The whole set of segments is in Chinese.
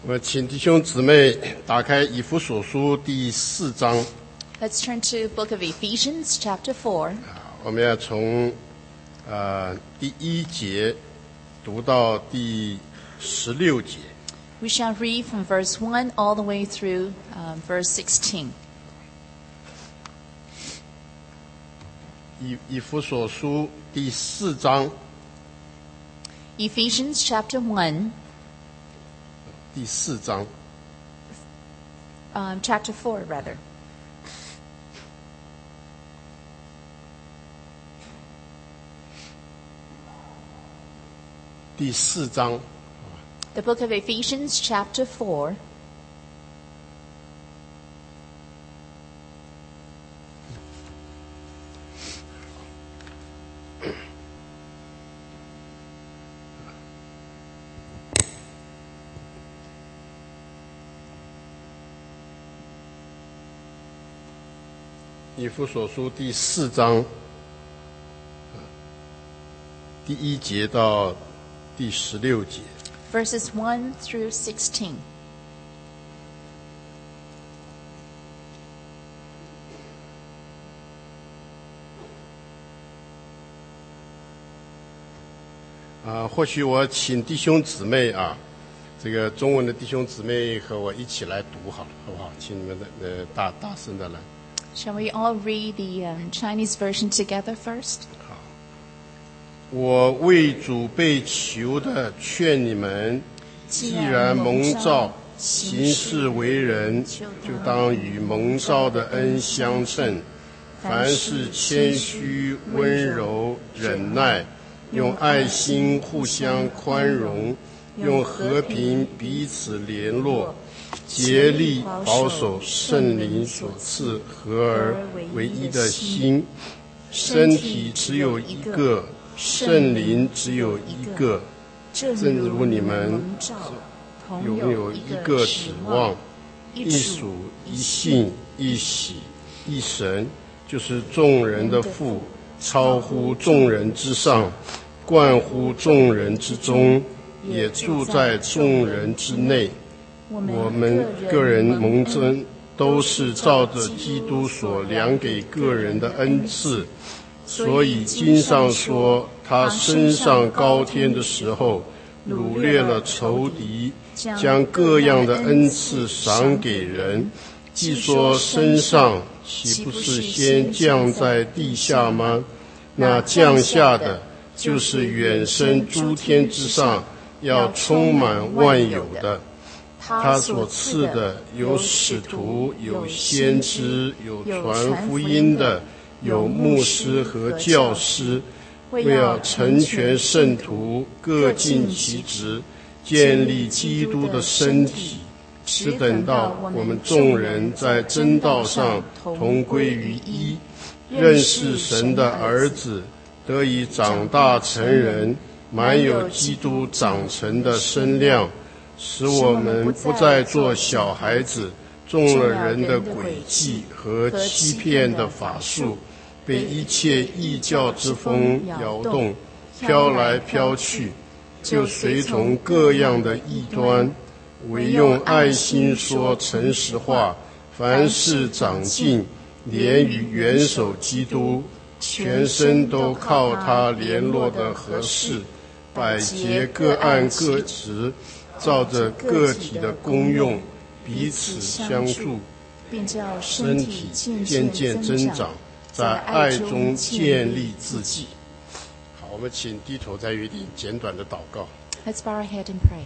我请弟兄姊妹打开以弗所书第4章。 Let's turn to Book of Ephesians, chapter 4. 我们要从第1节读到第16节。 We shall read from verse 1 all the way through verse 16. 以弗所书第4章。 Ephesians, chapter 1. 第4章。 Chapter 4, rather. 第4章。 The book of Ephesians, chapter 4. 以弗所书第4章第1节到第16节。 Verses 1 through 16. 或许我请弟兄姊妹这个中文的弟兄姊妹和我一起来读好了，好不好？请你们大声的来。 Shall we all read the Chinese version together first? 好，我为主被囚的劝你们，既然蒙召行事为人，就当与蒙召的恩相称。凡事谦虚、温柔、忍耐，用爱心互相宽容，用和平彼此联络，竭力保守圣灵所赐合而为一的心。身体只有一个，圣灵只有一个，正如你们拥有一个指望，一属一信一喜一神，就是众人的父，超乎众人之上，贯乎众人之中，也住在众人之内。我们个人蒙恩都是照着基督所量给个人的恩赐，所以经上说，他升上高天的时候，掳掠了仇敌，将各样的恩赐赏给人。既说升上，岂不是先降在地下吗？那降下的，就是远升诸天之上，要充满万有的。他所赐的有使徒，有先知，有传福音的，有牧师和教师，为要成全圣徒，各尽其职，建立基督的身体，直等到我们众人在真道上同归于一，认识神的儿子，得以长大成人，满有基督长成的身量，使我们不再做小孩子，中了人的诡计和欺骗的法术，被一切异教之风摇动，飘来飘去，就随从各样的异端，唯用爱心说诚实话，凡事长进，连与元首基督，全身都靠他联络的合适，百节各按各职，照着个体的功用彼此相助， 并叫身体渐渐增长，在爱中建立自己。好，我们请低头在原地简短的祷告。 Let's bow our head and pray.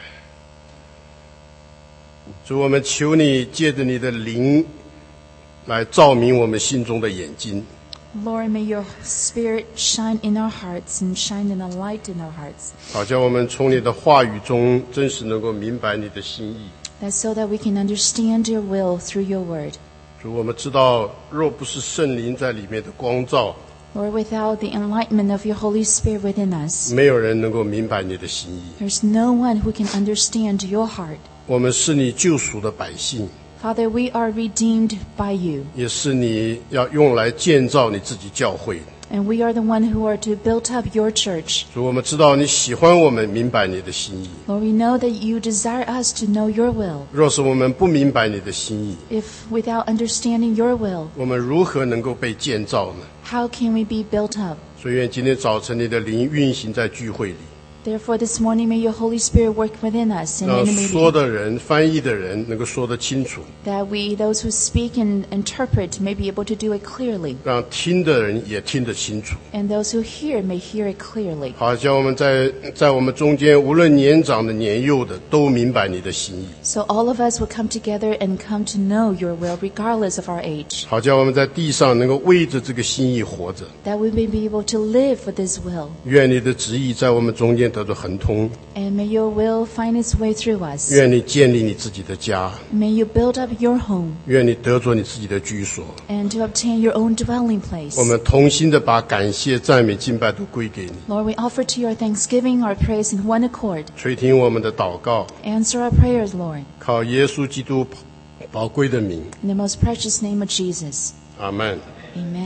主，我们求你借着你的灵来照明我们心中的眼睛， Lord, may your spirit shine in our hearts and shine in a light in our hearts, 好叫我们从你的话语中真实能够明白你的心意。 that so that we can understand your will through your word. 主，我们知道若不是圣灵在里面的光照， Lord, without the enlightenment of your Holy Spirit within us, 没有人能够明白你的心意。 there's no one who can understand your heart. 我们是你救赎的百姓， Father, we are redeemed by you, 也是你要用来建造你自己教会。 And we are the one who are to build up your church. 主，我们知道你喜欢我们明白你的心意。 Lord, we know that you desire us to know your will. 若是我们不明白你的心意， If without understanding your will, 我们如何能够被建造呢？ how can we be built up? 所以愿今天早晨你的灵运行在聚会里， Therefore, this morning may your Holy Spirit work within us and 让 in the 说 meeting, 的人、翻译的人能够说得清楚， that we, those who speak and interpret, may be able to do it clearly, 让听的人也听得清楚。 and those who hear may hear it clearly. 好，叫我们在我们中间，无论年长的、年幼的，都明白你的心意。 So all of us will come together and come to know your will, regardless of our age, 好，叫我们在地上能够为着这个心意活着。 that we may be able to live for this will, 愿你的旨意在我们中间得到亨通。 and may your will find its way through us. 愿你建立你自己的家， May you build up your home 愿你得着你自己的居所。 and to obtain your own dwelling place. 我们同心的把感谢、赞美、敬拜都归给你， Lord, we offer to your thanksgiving, our praise in one accord. 垂听我们的祷告， Answer our prayers, Lord, 靠耶稣基督宝贵的名， in the most precious name of Jesus. 阿门。 Amen.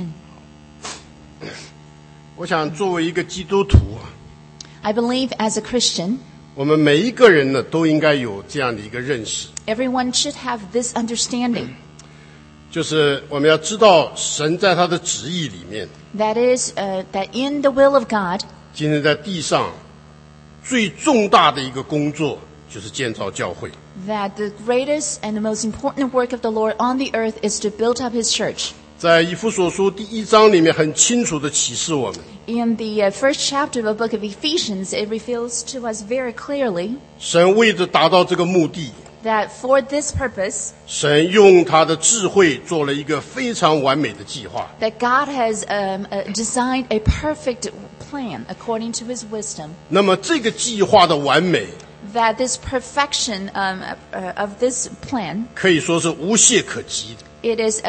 我想作为一个基督徒， I believe as a Christian, 我们每一个人呢都应该有这样的一个认识， everyone should have this understanding. 就是我们要知道神在他的旨意里面， That is, that in the will of God, 今天在地上最重大的一个工作就是建造教会。 that the greatest and the most important work of the Lord on the earth is to build up his church. 在以弗所书第1章里面很清楚的启示我们， In the first chapter of the book of Ephesians, it reveals to us very clearly 神为着达到这个目的， that for this purpose, 神用他的智慧做了一个非常完美的计划。 that God has designed a perfect plan according to his wisdom, 那么这个计划的完美 that this perfection of this plan, 可以说是无懈可击的， it is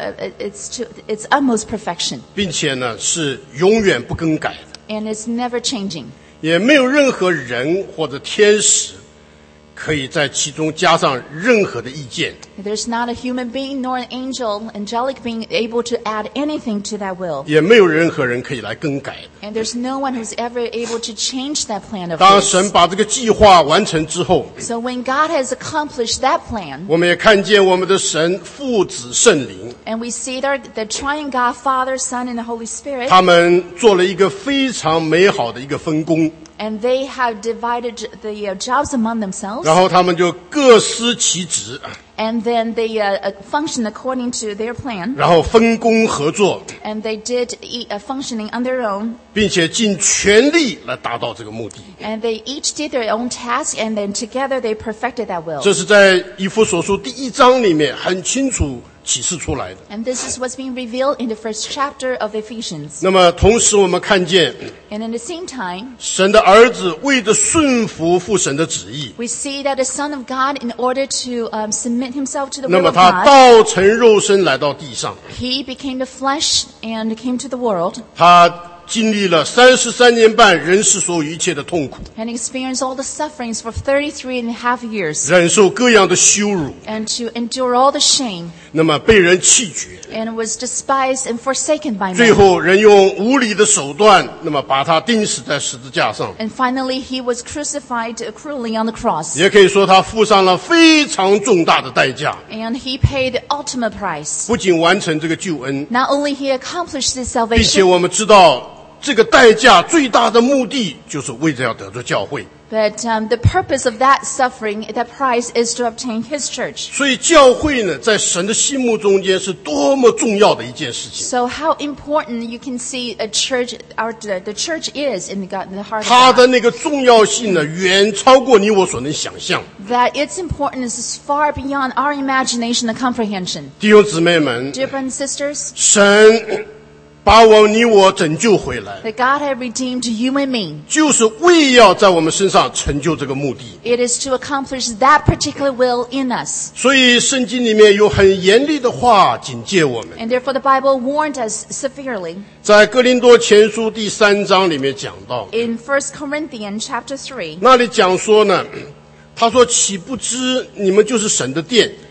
its utmost perfection, 并且呢是永远不更改的， and it's never changing. 也没有任何人或者天使可以在其中加上任何的意见。 There's not a human being nor an angelic being able to add anything to that will. 也没有任何人可以来更改的。 And there's no one who's ever able to change that plan of 当 his. 神把这个计划完成之后， So when God has accomplished that plan, 我们也看见我们的神父子圣灵， and we see the triune God, Father, Son, and the Holy Spirit, 他们做了一个非常美好的一个分工， and they have divided the jobs among themselves, 然后他们就各司其职， and then they function according to their plan, 然后分工合作， and they did functioning on their own, 并且尽全力来达到这个目的。 and they each did their own task, and then together they perfected that will. 这是在以弗所书第1章里面很清楚启示出来的。 And this is what's being revealed in the first chapter of Ephesians. 那么同时我们看见 And in the same time, 神的儿子为着顺服父神的旨意， we see that the Son of God, in order to submit himself to the 那 will 么 of 他 God, 道成肉身来到地上， he became the flesh and came to the world 他经历了33年半人世所有一切的痛苦， and experienced all the sufferings for 33 and a half years, 忍受各样的羞辱， and to endure all the shame, 那么被人弃绝， and was despised and forsaken by 最 men. 后人用无理的手段，那么把他钉死在十字架上。 And finally, he was crucified cruelly on the cross. 也可以说他付上了非常重大的代价， And he paid the ultimate price. 不仅完成这个救恩， Not only he accomplished this 并且 salvation, 我们知道这个代价最大的目的就是为着要得着教会。 but the purpose of that suffering, that price, is to obtain his church. 所以教会呢，在神的心目中间是多么重要的一件事情。 So how important you can see a church, the church is in the heart 它 of 的 God. 那个重要性呢，远超过你我所能想象。 That its importance is far beyond our imagination and comprehension. 弟兄姊妹们， Dear brothers and sisters, 神把你我拯救回来， that God had redeemed you and me. 就是为要在我们身上成就这个目的。 It is to accomplish that particular will in us. 所以圣经里面有很严厉的话警戒我们。 And therefore the Bible warned us severely. 在哥林多前书第3章里面讲到， In 1 Corinthians chapter 3, 那里讲说呢，他说：“岂不知你们就是神的殿，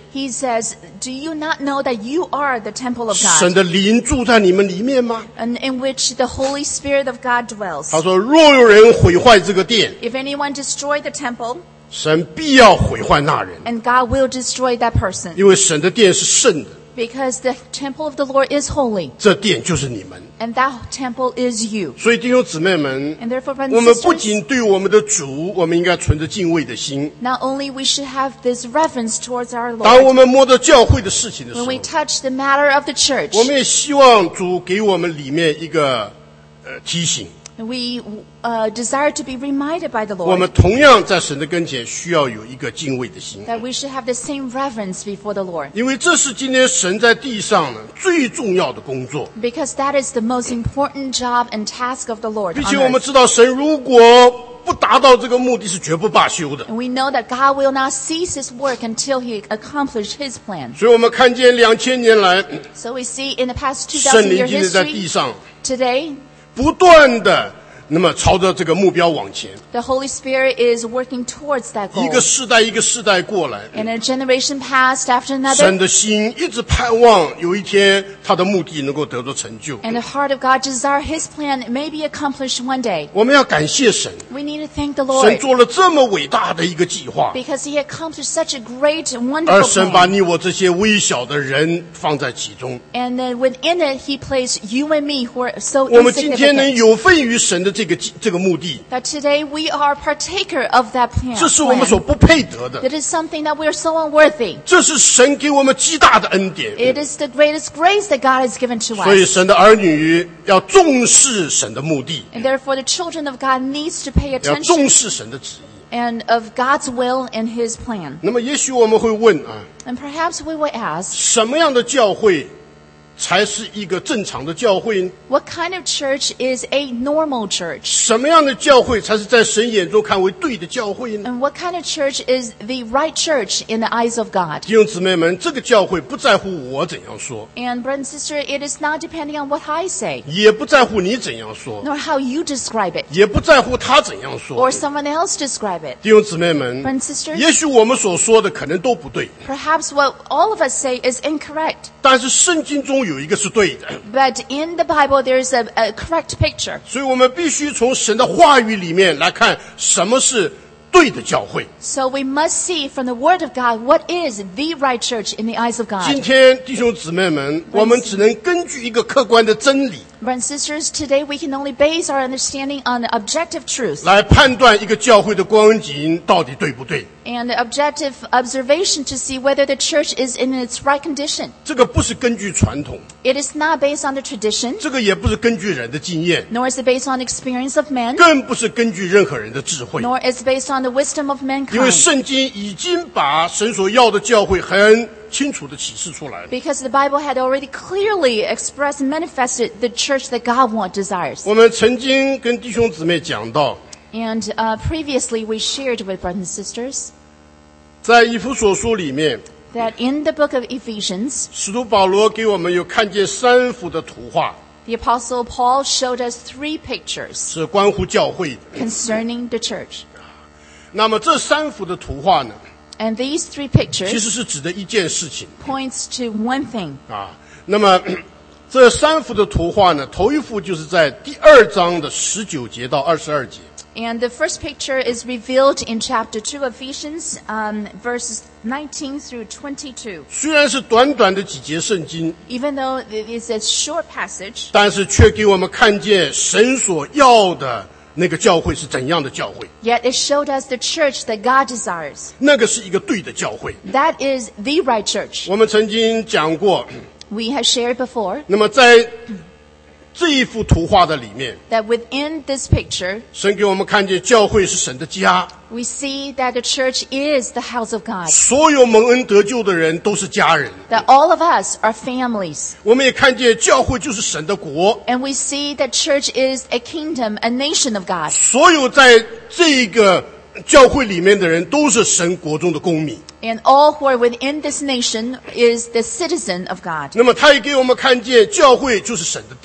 He says, "Do you not know that you are the temple of 神 God, 的灵住在你们里面吗？ and in which the Holy Spirit of God dwells? 他说，若有人毁坏这个殿， If anyone destroy the temple, 神必要毁坏那人， and God will destroy that person, 因为神的殿是圣的， because the temple of the Lord is holy, 这殿就是你们。 and that temple is you." 所以弟兄姊妹们， And therefore, 我 brothers 们 and 不 sisters, 仅对我们的主，我们应该存着敬畏的心。 not only we should have this reverence towards our 当我 Lord 们摸到教会的事情的时 when 候 we，touch the matter of the church, 我们也希望主给我们里面一个提醒。 we desire to be reminded by the 我们 Lord 同样在神的跟前需要有一个敬畏的心， that we should have the same reverence before the Lord, 因为这是今天神在地上呢最重要的工作。 because that is the most important job and task of the Lord 并 on 且我们 earth. 知道，神如果不达到这个目的，是绝不罢休的。 And we know that God will not cease His work until He accomplishes His plan. 所以，我们看见2000年来， So we see in the past 圣 2,000 year 灵今天在地 history, 上 today, 不断的那么朝着这个目标往前， the Holy Spirit is working towards that 一 goal. 个世代一个世代过来， And a generation passed after 神 another, 的心一直盼望有一天他的目的能够得到成就。 and the heart of God desire His plan may be accomplished one day. 我们要感谢神， We need to thank the 神 Lord 做了这么伟大的一个计划， because He accomplished such a great and 而 wonderful 神把 plan. 你我这些微小的人放在其中。 And then within it, He placed you and me who are so 我们今天能 insignificant. 有份于神的这个目的， That today we are partaker of that plan. 这是我们所不配得的， That is something that we are so unworthy. 这是神给我们极大的恩典。 It is the greatest grace that God has given to 所以 us. 神的儿女要重视神的目的， And therefore the children of God needs to pay 要 attention 重视神的旨意。 and of God's will and His plan. 那么也许我们会问啊， And perhaps we will ask, 什么样的教会才是一个正常的教会呢？ what kind of church is a normal church? 什么样的教会才是在神眼中看为对的教会呢？ And what kind of church is the right church in the eyes of God? 弟兄姊妹们，这个教会不在乎我怎样说， And brother and sister, it is not depending on what I say, 也不在乎你怎样说， nor how you describe it, 也不在乎他怎样说 or。someone else describe it. 弟兄姊妹们， Brothers and sisters, 也许我们所说的可能都不对， perhaps what all of us say is incorrect. 但是圣经中有一个是对的， But in the Bible, there's a correct picture. 所以我们必须从神的话语里面来看什么是对的教会。 So we must see from the Word of God what is the right church in the eyes of 今 God. 天弟兄姊妹们，我们只能根据一个客观的真理 Brothers and sisters, today we can only base our understanding on objective truth 来判断一个教会的光景到底对不对。 and objective observation to see whether the church is in its right condition. 这个不是根据传统， It is not based on the tradition, 这个也不是根据人的经验， nor is it based on the experience of men, 更不是根据任何人的智慧。 nor is it based on the wisdom of 因为 mankind. 圣经已经把神所要的教会很清楚的启示出来了。 Because the Bible had already clearly expressed and manifested the church that God desires. 我们曾经跟弟兄姊妹讲到， And previously we shared with brothers and sisters 在以弗所书里面， that in the book of Ephesians, 使徒保罗给我们有看见三幅的图画， the Apostle Paul showed us 3 pictures 是关乎教会的。 concerning the church. 那么这三幅的图画呢， And these 3 其 pictures 实是指的一件事情 points to one thing. 啊。那么这三幅的图画呢，头一幅就是在第2章的19节到22节。 And the first picture is revealed in chapter 2 of Ephesians, verses 19 through 22. 虽然是短短的几节圣经， Even though it is a short passage, 但是却给我们看见神所要的那个教会是怎样的教会。 yet it showed us the church that God desires. 那个是一个对的教会。 That is the right church. 我们曾经讲过， We have shared before 那么在这一幅图画的里面， that within this picture, 神给我们看见教会是神的家， we see that the church is the house of God, 所有蒙恩得救的人都是家人。 that all of us are families. 我们也看见教会就是神的国， And we see that church is a kingdom, a nation of God. 所有在这个教会里面的人都是神国中的公民。 And all who are within this nation is the citizen of God. 那么他也给我们看见教会就是神的殿，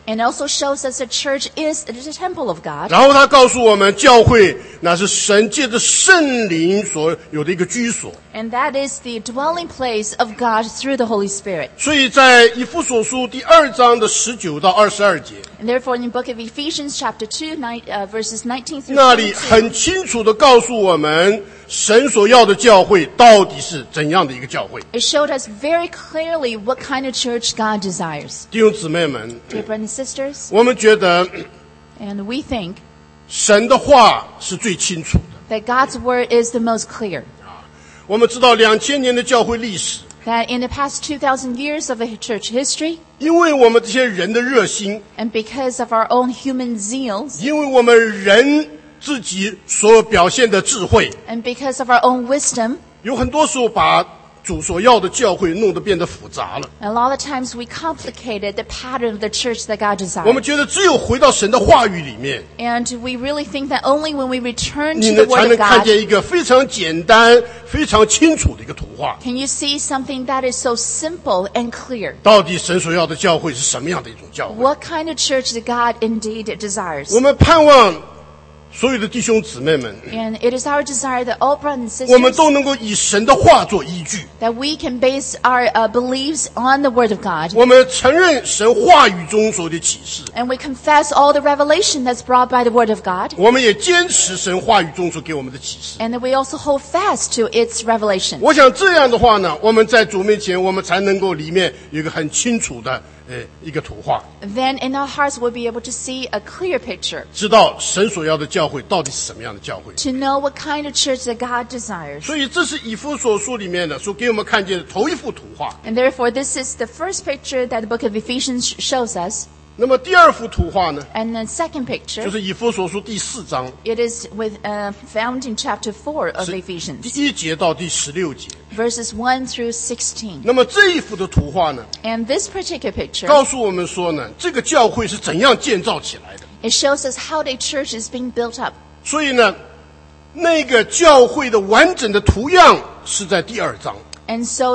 And also shows us the church is the temple of God. 然后他告诉我们，教会那是神借着圣灵所有的一个居所。 And that is the dwelling place of God through the Holy Spirit. 所以在以弗所书第2章的19到22节， And therefore in the book of Ephesians chapter 2, verses 19 through 那里 22, 很清楚地告诉我们，神所要的教会到底是怎样的一个教会。 it showed us very clearly what kind of church God desires. 弟兄姊妹们， Dear brothers and sisters, 我们觉得 and we think 神的话是最清楚的。 that God's word is the most clear. 我们知道2000年的教会历史， That in the past 2,000 years of the church history, 因为我们这些人的热心， and because of our own human zeals, 因为我们人自己所表现的智慧， and because of our own wisdom, 有很多时候把主所要的教会弄得变得复杂了。 a lot of times we complicated the pattern of the church that God 我们 desires. 觉得只有回到神的话语里面， And we really think that only when we return 你 to the 才 Word 能 of 看 God 见一个非常简单、非常清楚的一个图画。 can you see something that is so simple and clear. 到底神所要的教会是什么样的一种教会？ What kind of church that God indeed desires. 我们盼望所有的弟兄姊妹们， And it is our desire that all brothers and 我们 sisters, 都能够以神的话做依据。 that we can base our beliefs on the Word of God. 我们承认神话语中所有的启示， And we confess all the revelation that's brought by the Word of God. 我们也坚持神话语中所给我们的启示。 And that we also hold fast to its revelation. 我想这样的话呢，我们在主面前，我们才能够里面有一个很清楚的一个图画， Then in our hearts we'll be able to see a clear picture, 知道神所要的教会到底是什么样的教会。 to know what kind of church that God desires. 所以这是以弗所书里面的所给我们看见的头一幅图画。 And therefore this is the first picture that the book of Ephesians shows us. 那么第二幅图画呢， And the second 就 picture, 是以弗所书第4章 it is found in chapter 4 of 第 Ephesians, 1节到第16节。 verses 1 through 16. 那么这一幅的图画呢， And this particular picture, 告诉我们说呢，这个教会是怎样建造起来的。 it shows us how the church is being built up. 所以呢，那个教会的完整的图样是在第2章。 And so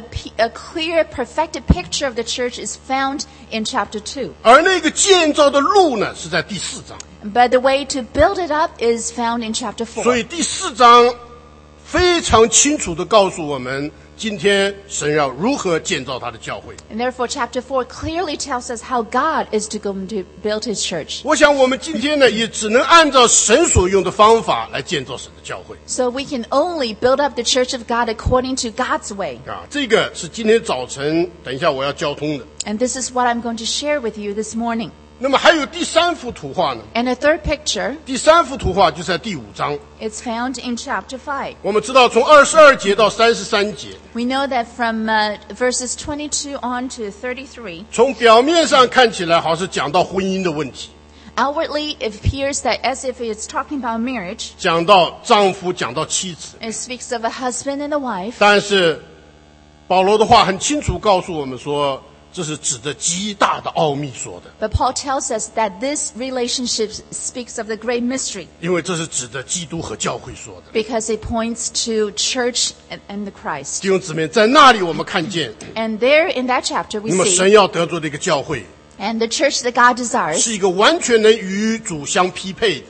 a clear, perfected picture of the church is found in chapter 2. 而那个建造的路呢，是在第4章。 But the way to build it up is found in chapter 所 4. 以第4章非常清楚地告诉我们，今天神要如何建造他的教会。 And therefore chapter 4 clearly tells us how God is going to build his church. 我想我们今天呢，也只能按照神所用的方法来建造神的教会 So we can only build up the church of God according to God's way. 啊。这个是今天早晨等一下我要交通的。 And this is what I'm going to share with you this morning. 那么还有第3幅图画呢？ And a third picture, 第3幅图画就在第5章。 it's found in chapter 5. 我们知道从22节到33节， We know that from verses 22 on to 33, 从表面上看起来好像是讲到婚姻的问题， outwardly it appears that as if it's talking about marriage, 讲到丈夫，讲到妻子。 it speaks of a husband and a wife. 但是保罗的话很清楚告诉我们说，这是指着极大的奥秘说的， But Paul tells us that this relationship speaks of the great mystery 因为这是指着基督和教会说的。 because it points to church and the Christ. 弟兄姊妹，在那里我们看见， And there in that chapter we 那么 see, 神要得着的一个教会， and the church that God desires, 是一个完全能与主相匹配的，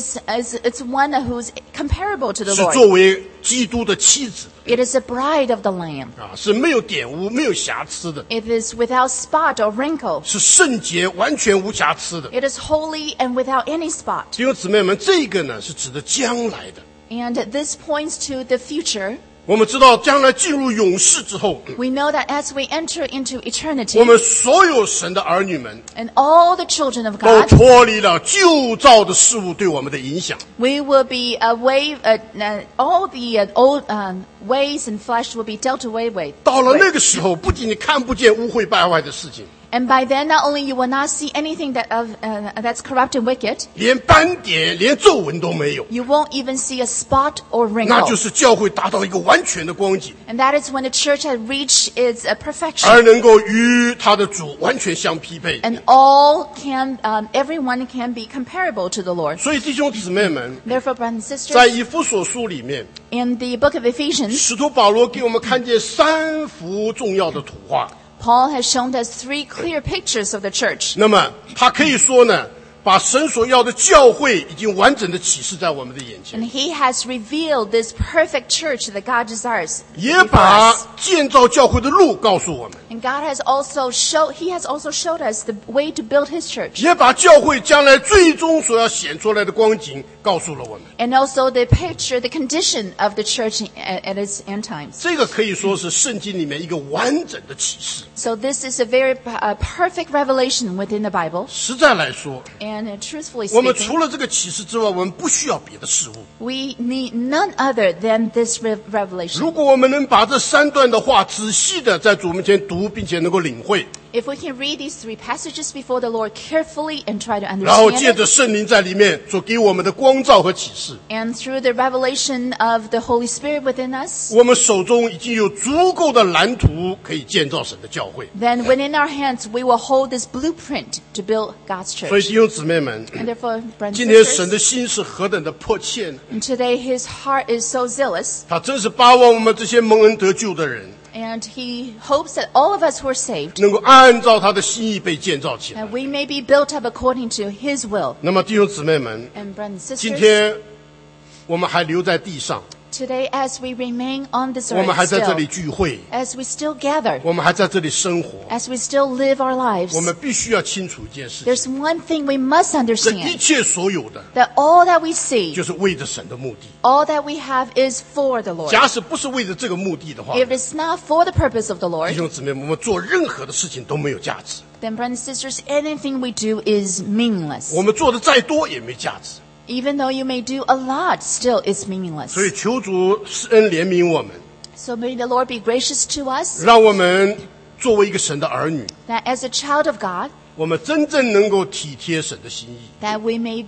it's one who's comparable to the 是 Lord. 作为基督的妻子 It is a bride of the Lamb. 啊，是没有玷污、没有瑕疵的， It is without spot or wrinkle. 是圣洁、完全无瑕疵的。 It is holy and without any spot. 弟兄姊妹们，这个呢是指的将来的。 And this points to the future. 我们知道，将来进入永世之后， We know that as we enter into 我 eternity, 们所有神的儿女们 and all the children of 都 God, 脱离了旧造的事物对我们的影响。 we will be away, all the old ways and flesh will be dealt away with. 到了那个时候，不仅你看不见污秽败坏的事情， And by then, not only you will not see anything that's corrupt and wicked, 连斑点、连皱纹都没有， you won't even see a spot or 那 wrinkle. 就是教会达到一个完全的光景， And that is when the church has reached its perfection. 而能够与他的主完全相匹配。 And all can, everyone can be comparable to the Lord. 所以弟兄姊妹们， Therefore, brothers and 在 sisters, 以弗所书里面， in the book of Ephesians, 使徒保罗给我们看见3幅重要的图画。 Paul has shown us 3 clear pictures of the church. 那么他可以说呢，把神所要的教会已经完整的启示在我们的眼前， And he has revealed this perfect church that God desires 也 before 把 us. 建造教会的路告诉我们， And God has also he has also showed us the way to build his church. 也把教会将来最终所要显出来的光景告诉了我们。 And also the picture, the condition of the church at its end times. 这个可以说是圣经里面一个完整的启示。 So this is a very perfect revelation within the Bible. 实在来说， And truthfully 我们除 speaking, 了这个启示之外，我们不需要别的事物。 we need none other than this revelation. 如果我们能把这3段的话仔细的在主面前读，并且能够领会， If we can read these 3 passages before the Lord carefully and try to 然后 understand 借着 it, 圣灵在里面所给我们的光照和启示， and through the revelation of the Holy Spirit within us, 我们手中已经有足够的蓝图可以建造神的教会。 then within our hands we will hold this blueprint to build God's 所以 church. 弟兄姊妹们， And therefore, brothers 今 and 天神的 sisters, 心是何等的迫切呢？ and today his heart is so zealous, 他真是巴望我们这些蒙恩得救的人， and he hopes that all of us who are saved, 能够按照他的心意被建造起来。 and we may be built up according to his will. 那么弟兄姊妹们， And brothers and 今 sisters, 天我们还留在地上， today as we remain on this 我们还 earth 在这 still, 里聚会， as we still gather, 我们还在这里生活， as we still live our lives, 我们必须要清楚一件事情： there's one thing we must 这一 understand, 切所有的， that all that we see, 就是为着神的目的。 all that we have is for the Lord. 假使不是为着这个目的的话， If it's not for the purpose of the 弟 Lord, 兄姊妹们，我们做任何的事情都没有价值， then brothers and sisters, anything we do is meaningless. 我们做的再多也没价值。 Even though you may do a lot, still it's meaningless. 所以求主施恩怜悯我们， So may the Lord be gracious to us, 让我们作为一个神的儿女， that as a child of God, 我们真正能够体贴神的心意。 that we may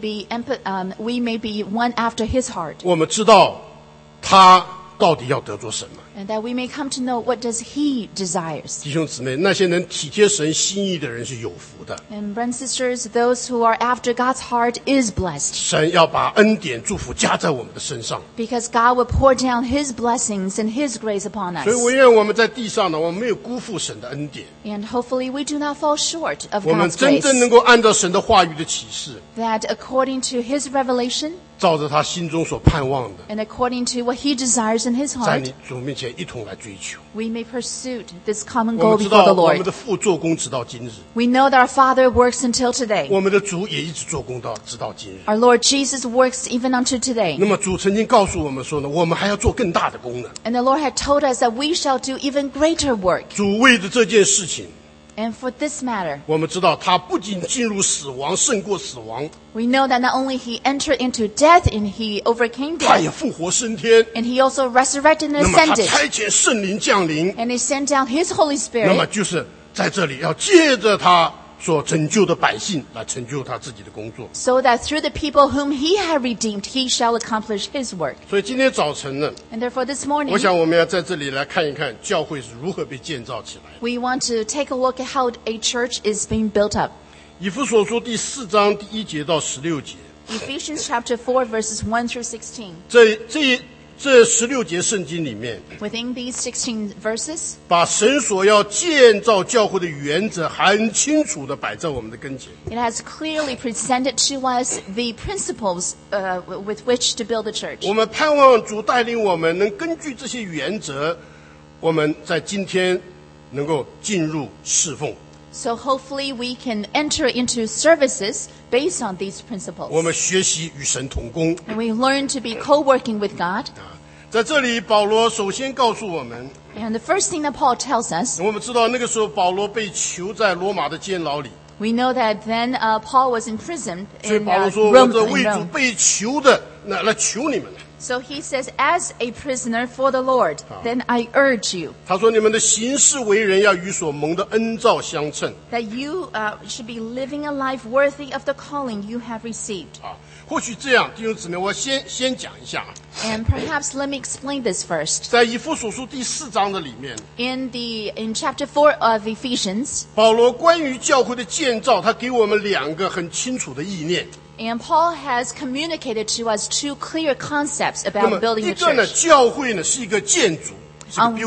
be one after His heart, 我们知道他到底要得着什么。 and that we may come to know what does He desires. 弟兄姊妹，那些能体贴神心意的人是有福的。 And brothers and sisters, those who are after God's heart is blessed, 神要把恩典祝福加在我们的身上， because God will pour down His blessings and His grace upon 所以 us. 我愿我们在地上呢，我们没有辜负神的恩典， And hopefully we do not fall short of 我们 God's 真正能 grace, 够按照神的话语的启示， that according to His revelation 照着他心中所盼望的， and according to what He desires in His 在 heart, 你主面前一同来追求。 we may pursue this common 我 goal 们知 before 道 the 我们 Lord. 的父做工直到今日， We know that our Father works until today. 我们的主也一直做工直到今日。 Our Lord Jesus works even unto today. 那么主曾经告诉我们说呢，我们还要做更大的功能。 And the Lord had told us that we shall do even greater work. 主为着这件事情， And for this matter, 我们知道他不仅进入死亡，胜过死亡， we know that not only He entered into death and He overcame 他也 death, 复活升天。 and He also resurrected and 那么他 ascended. 差遣圣灵降临， And He sent down His Holy 那么 Spirit. 就是在这里要借着他所拯救的百姓来成就他自己的工作。 So that through the people whom He had redeemed, He shall accomplish His work. 所以今天早晨呢， And therefore this morning, 我想我们要在这里来看一看教会是如何被建造起来的。 we want to take a look at how a church is being built up. 以弗所书第4章第1节到16节， Ephesians chapter 4, verses 1 through 16. 这16节圣经里面， Within these 16 verses, 把神所要建造教会的原则很清楚地摆在我们的跟前。 it has clearly presented to us the principles with which to build a church. 我们盼望主带领我们能根据这些原则，我们在今天能够进入侍奉。 So hopefully we can enter into services based on these 我 principles. 们学习与神同工。 And we learn to be co-working with God. 在这里，保罗首先告诉我们， And the first thing that Paul tells us, 我们知道那个时候保罗被囚在罗马的监牢里， we know that then Paul was imprisoned 所以 in 保罗说：“我 Rome. 这为主被囚的，来求你们了。” So he says, as a prisoner for the Lord, then I urge you 他说：“你们的行事为人要与所蒙的恩召相称。 that you should be living a life worthy of the calling you have received. ” 或许这样，弟兄姊妹，我先讲一下。 And perhaps let me explain this first. 在以弗所书第4章的里面， In chapter 4 of Ephesians, 保罗关于教会的建造，他给我们2个很清楚的意念。 and Paul has communicated to us 2 clear concepts 那 about 么 building 一 the 个呢， church. 教会呢是一个建筑，是个 building。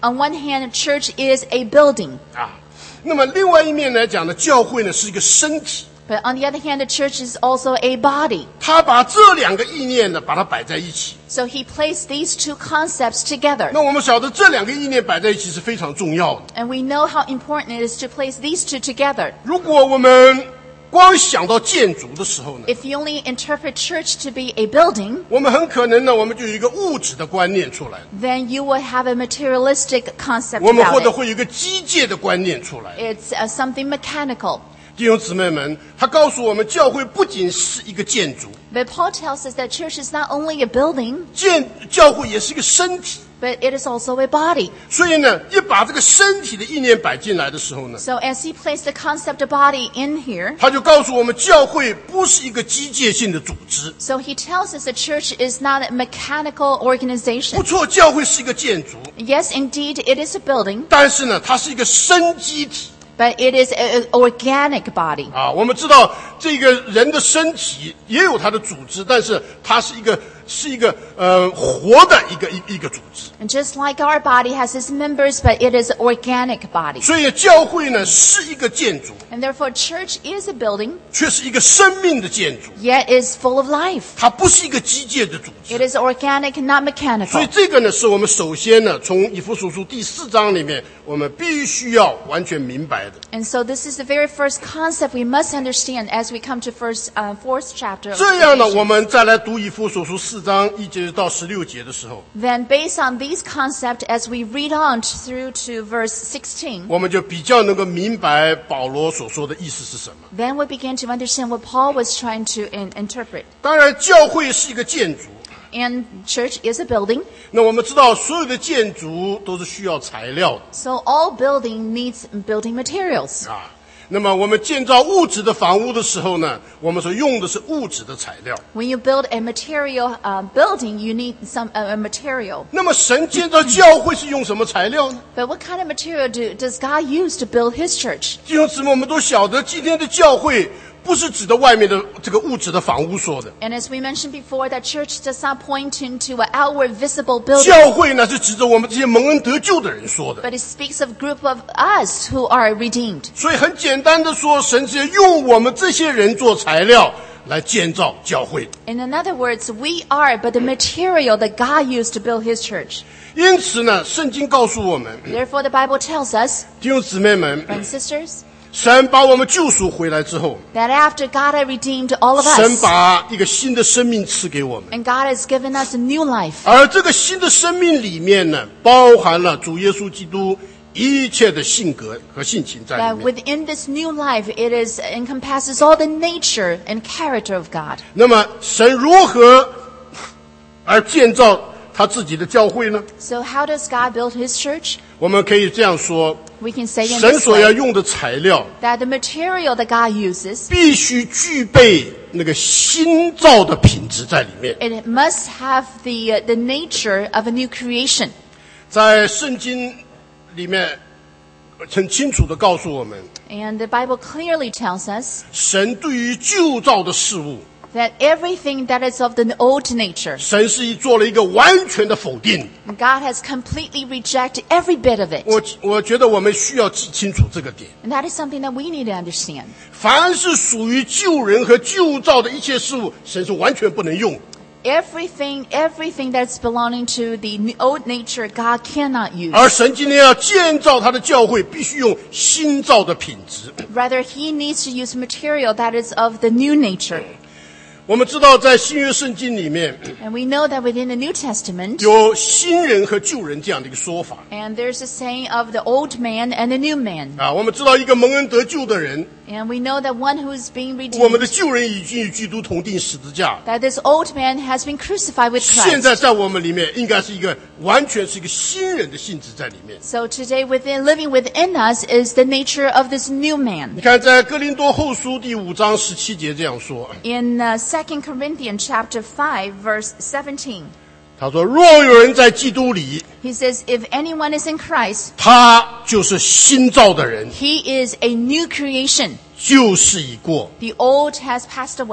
On one hand, a church is a building. 啊。那么另外一面来讲呢，教会呢是一个身体。 But on the other hand, the church is also a body. 他把这两个意念呢，把它摆在一起。 So he placed these two concepts together. 那我们晓得这两个意念摆在一起是非常重要的。 And we know how important it is to place these two together. 如果我们光想到建筑的时候呢， If you only interpret church to be a building, 我们很可能呢，我们就有一个物质的观念出来， then you will have a materialistic concept 我们或 about 者 it. 会有一个机械的观念出来。 It's something mechanical. 弟兄姊妹们，他告诉我们，教会不仅是一个建筑， But Paul tells us that church is not only a building, 教会也是一个身体。 but it is also a body. 所以呢，一把这个身体的意念摆进来的时候呢， So as he placed the concept of body in here, 他就告诉我们，教会不是一个机械性的组织。 so he tells us the church is not a mechanical 不 organization. 错，教会是一个建筑， Yes, indeed, it is a building, 但是呢，它是一个生机体。 but it is an organic body. 啊，我们知道这个人的身体也有它的组织，但是它是一个活的一个组织。 And just like our body has its members, but it is an organic body. 所以教会呢是一个建筑， And therefore, church is a building, 却是一个生命的建筑， yet is full of life. 它不是一个机械的组织。 It is organic, not 所以 mechanical. 这个呢，是我们首先呢，从以弗所书第4章里面，我们必须要完全明白的。 And so this is the very first concept we must understand as we come to fourth chapter of 这样呢， Ephesians. 我们再来读以弗所书4章1节到16节的时候， Then based on these concepts, as we read on through to verse 16, 我们就比较能够明白保罗所说的意思是什么。 then we begin to understand what Paul was trying to interpret. 当然，教会是一个建筑。 And church is a building, 那我们知道，所有的建筑都是需要材料的 so all building needs building materials. 啊。那么我们建造物质的房屋的时候呢，我们所用的是物质的材料。 When you build a material building, you need some material. 那么神建造教会是用什么材料呢？ But what kind of material does God use to build His church? 弟兄姊妹，我们都晓得，今天的教会不是指的外面的这个物质的房屋说的， And as we mentioned before, that church does not point into an outward visible building, 教会呢是指着我们这些蒙恩得救的人说的。 but it speaks of a group of us who are redeemed. 所以很简单的说，神直接用我们这些人做材料来建造教会。 In other words, we are but the material that God used to build His church. 因此呢，圣经告诉我们， Therefore, the Bible tells us, 弟兄姊妹们， brothers and sisters, 神把我们救赎回来之后， that after God had redeemed all of 神 us, 把一个新的生命赐给我们， and God has given us a new life. 而这个新的生命里面呢，包含了主耶稣基督一切的性格和性情在 That 里面。 within this new life, it encompasses all the nature and character of God. 那么神如何而建造他自己的教会呢？ So how does God build His church? 我们可以这样说， We can say in 神 this 所要 way 用的材料 that the material that God uses, 必须具备那个新造的品质在里面。 it must have the nature of a new creation. 在圣经里面很清楚地告诉我们， And the Bible clearly tells us 神对于旧造的事物， that everything that is of the old nature, 神是做了一个完全的否定。 God has completely rejected every bit of it. 我觉得我们需要记清楚这个点。 And that is something that we need to understand. 凡是属于旧人和旧造的一切事物，神是完全不能用。 Everything that's belonging to the old nature, God cannot use. 而神今天要建造他的教会，必须用新造的品质。 Rather, He needs to use material that is of the new nature. 我们知道，在新约圣经里面 And we know that within the New Testament, 有新人和旧人这样的一个说法 and there's a saying of the old man and the new man. 啊。我们知道，一个蒙恩得救的人， And we know that one who is being 我们 redeemed, 的旧人已经与基督同定十字架。 that this old man has been crucified with 现 Christ. 在在我们里面，应该是完全是一个新人的性质在里面。 So today living within us is the nature of this new man. 你看，在哥林多后书第5章17节这样说， In 2 Corinthians chapter 5, verse 17, 他说：“若有人在基督里， he says, if anyone is in Christ, 他就是新造的人， he is a new creation. 旧事已过， The old has passed away,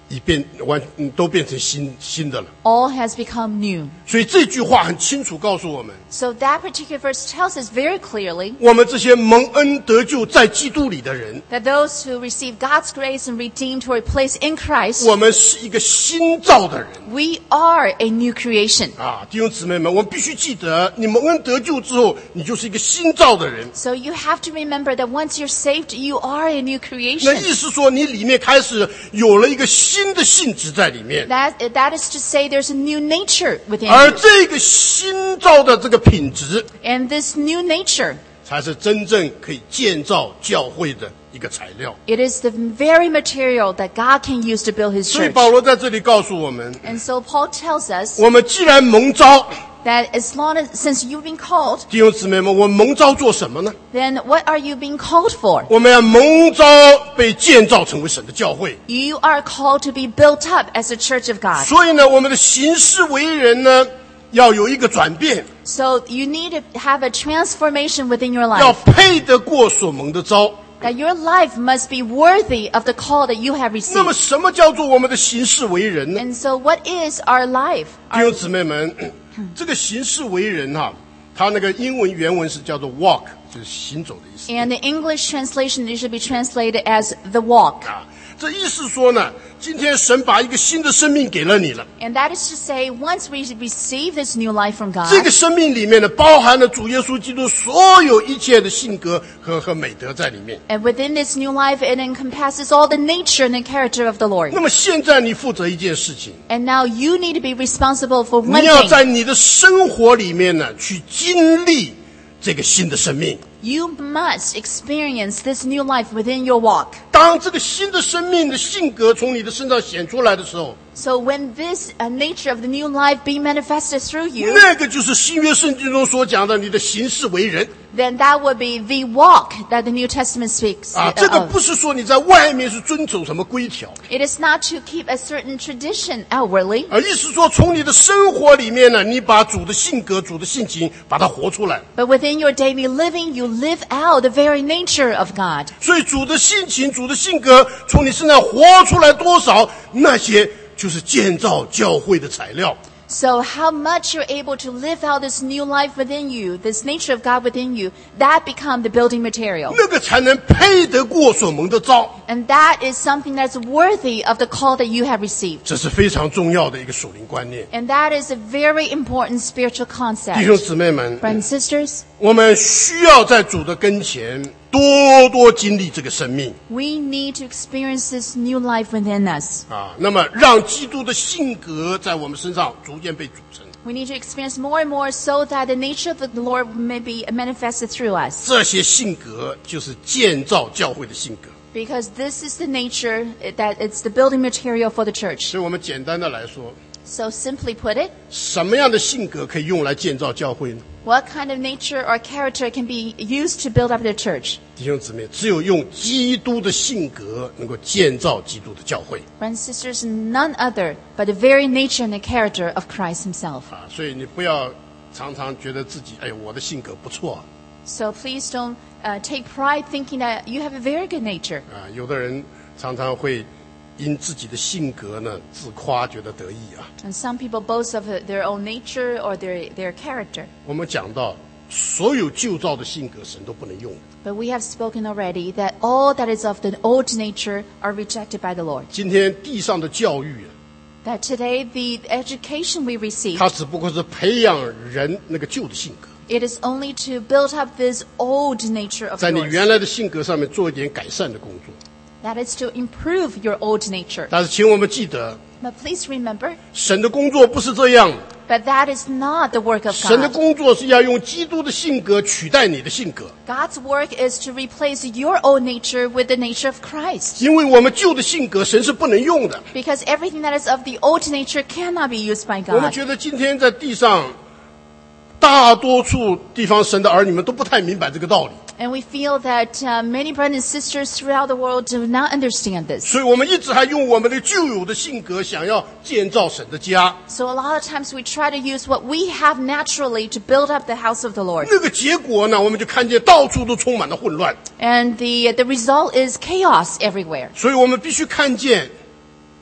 都变成新的了。 All has become new. 所以这句话很清楚告诉我们， So that particular verse tells us very clearly 我们这些蒙恩得救在基督里的人， that those who receive God's grace and redeemed who are placed in Christ, 我们是一个新造的人 we are a new creation. 啊！弟兄姊妹们，我们必须记得，你蒙恩得救之后，你就是一个新造的人。 So you have to remember that once you're saved, you are a new 那 creation. 意思说，你里面开始有了一个新的性质在里面， That is to say there's a new nature within 而 you. 这个新造的这个品质， And this new nature, 才是真正可以建造教会的一个材料。 it is the very material that God can use to build His 所以 church. 保罗在这里告诉我们， And so Paul tells us 我们既然蒙召， that since you've been called, 弟兄姊妹们，我们蒙召做什么呢？ then what are you being called for? 我们要蒙召被建造成为神的教会。 You are called to be built up as a church of God. 所以呢，我们的行事为人呢，要有一个转变， So you need to have a transformation within your 要 life. 配得过所蒙的召。 That your life must be worthy of the call that you have 那么 received. 什么叫做我们的行事为人呢？ And so what is our life? 弟兄姊妹们，这个行事为人哈，它那个英文原文是叫做 walk， 就是行走的意思 And the English translation, it should be translated as the walk. 啊。这意思说呢，今天神把一个新的生命给了你了， And that is to say, once we receive this new life from 这 God, 个生命里面呢，包含了主耶稣基督所有一切的性格和美德在里面。 and within this new life, it encompasses all the nature and the character of the Lord. 那么现在你负责一件事情， And now you need to be responsible for one 你要 thing. 在你的生活里面呢，去经历这个新的生命。 You must experience this new life within your walk. 当这个新的生命的性格从你的身上显出来的时候， So when this nature of the new life be manifested through you, 那个就是新约圣经中所讲的你的行事为人 then that would be the walk that the New Testament speaks 啊。这个 of. 不是说你在外面是遵守什么规条， It is not to keep a certain tradition outwardly, 而意思说从你的生活里面呢，你把主的性格、主的性情把它活出来。 but within your daily living, you live out the very nature of God. 所以主的性情、主的性格从你身上活出来多少，那些就是建造教会的材料。 So how much you're able to live out this new life within you, this nature of God within you, that become the building material. 那个才能配得过所蒙的召， And that is something that's worthy of the call that you have received. 这是非常重要的一个属灵观念。 And that is a very important spiritual 弟兄 concept. 姊妹们， Brothers and sisters, 我们需要在主的跟前多多经历这个生命 we need to experience this new life within us. 啊，那么让基督的性格在我们身上逐渐被组成。 We need to experience more and more so that the nature of the Lord may be manifested through us. 这些性格就是建造教会的性格。 Because this is the nature, that it's the building material for the church. 所以我们简单的来说， So simply put it, 什么样的性格可以用来建造教会呢？ what kind of nature or character can be used to build up the church? 弟兄姊妹，只有用基督的性格能够建造基督的教会 Brothers and sisters, none other but the very nature and the character of Christ himself. 啊！所以你不要常常觉得自己，哎，我的性格不错 So please don't take pride thinking that you have a very good nature. 啊！有的人常常会因自己的性格呢自夸，觉得得意啊。 And some people boast of their own nature or their character. 我们讲到，所有旧造的性格神都不能用。 But we have spoken already that all that is of the old nature are rejected by the Lord. 今天地上的教育啊， That today the education we receive, 它只不过是培养人那个旧的性格， it is only to build up this old nature of 在你 yours. 原来的性格上面做一点改善的工作。 That is to improve your old nature. 但是，请我们记得， But please remember, 神的工作不是这样的。 but that is not the work of 神的 God. 工作是要用基督的性格取代你的性格， God's work is to replace your old nature with the nature of Christ. 因为我们旧的性格神是不能用的。 Because everything that is of the old nature cannot be used by 我们 God. 觉得今天在地上，大多数地方神的儿女们都不太明白这个道理， And we feel that many brothers and sisters throughout the world do not understand this. 所以我们一直还用我们的旧有的性格想要建造神的家， So a lot of times we try to use what we have naturally to build up the house of the Lord. 那个结果呢，我们就看见到处都充满了混乱。 And the result is chaos everywhere. 所以我们必须看见，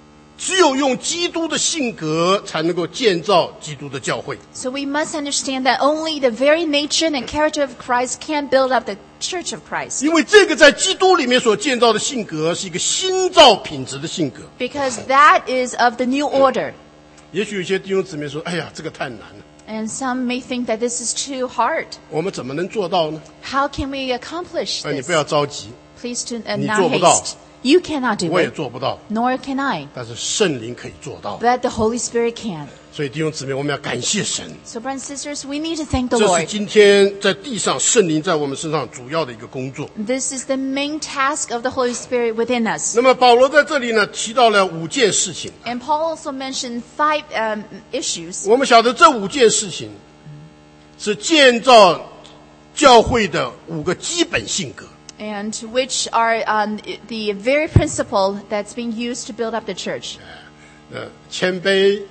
只有用基督的性格才能够建造基督的教会。 So we must understand that only the very nature and character of Christ can build up the Church of Christ. 因为这个在基督里面所建造的性格是一个新造品质的性格。 Because that is of the new order. 也许有些弟兄姊妹说，哎呀，这个太难了， And some may think that this is too hard. 我们怎么能做到呢？ How can we accomplish 你 this? 不要着急， Please do 你 not 做不到。 haste. You cannot do 我也 it, 做不到， nor can I. 但是圣灵可以做到。 But the Holy Spirit can. 所以弟兄姊妹，我们要感谢神， So brothers and sisters, we need to thank the 这是 Lord. 今天在地上圣灵在我们身上主要的一个工作。 This is the main task of the Holy Spirit within us. 那么保罗在这里呢提到了5件事情， And Paul also mentioned 5 issues. 我们晓得这5件事情是建造教会的5个基本性格。 And which are the very principle that's being used to build up the church. 谦卑、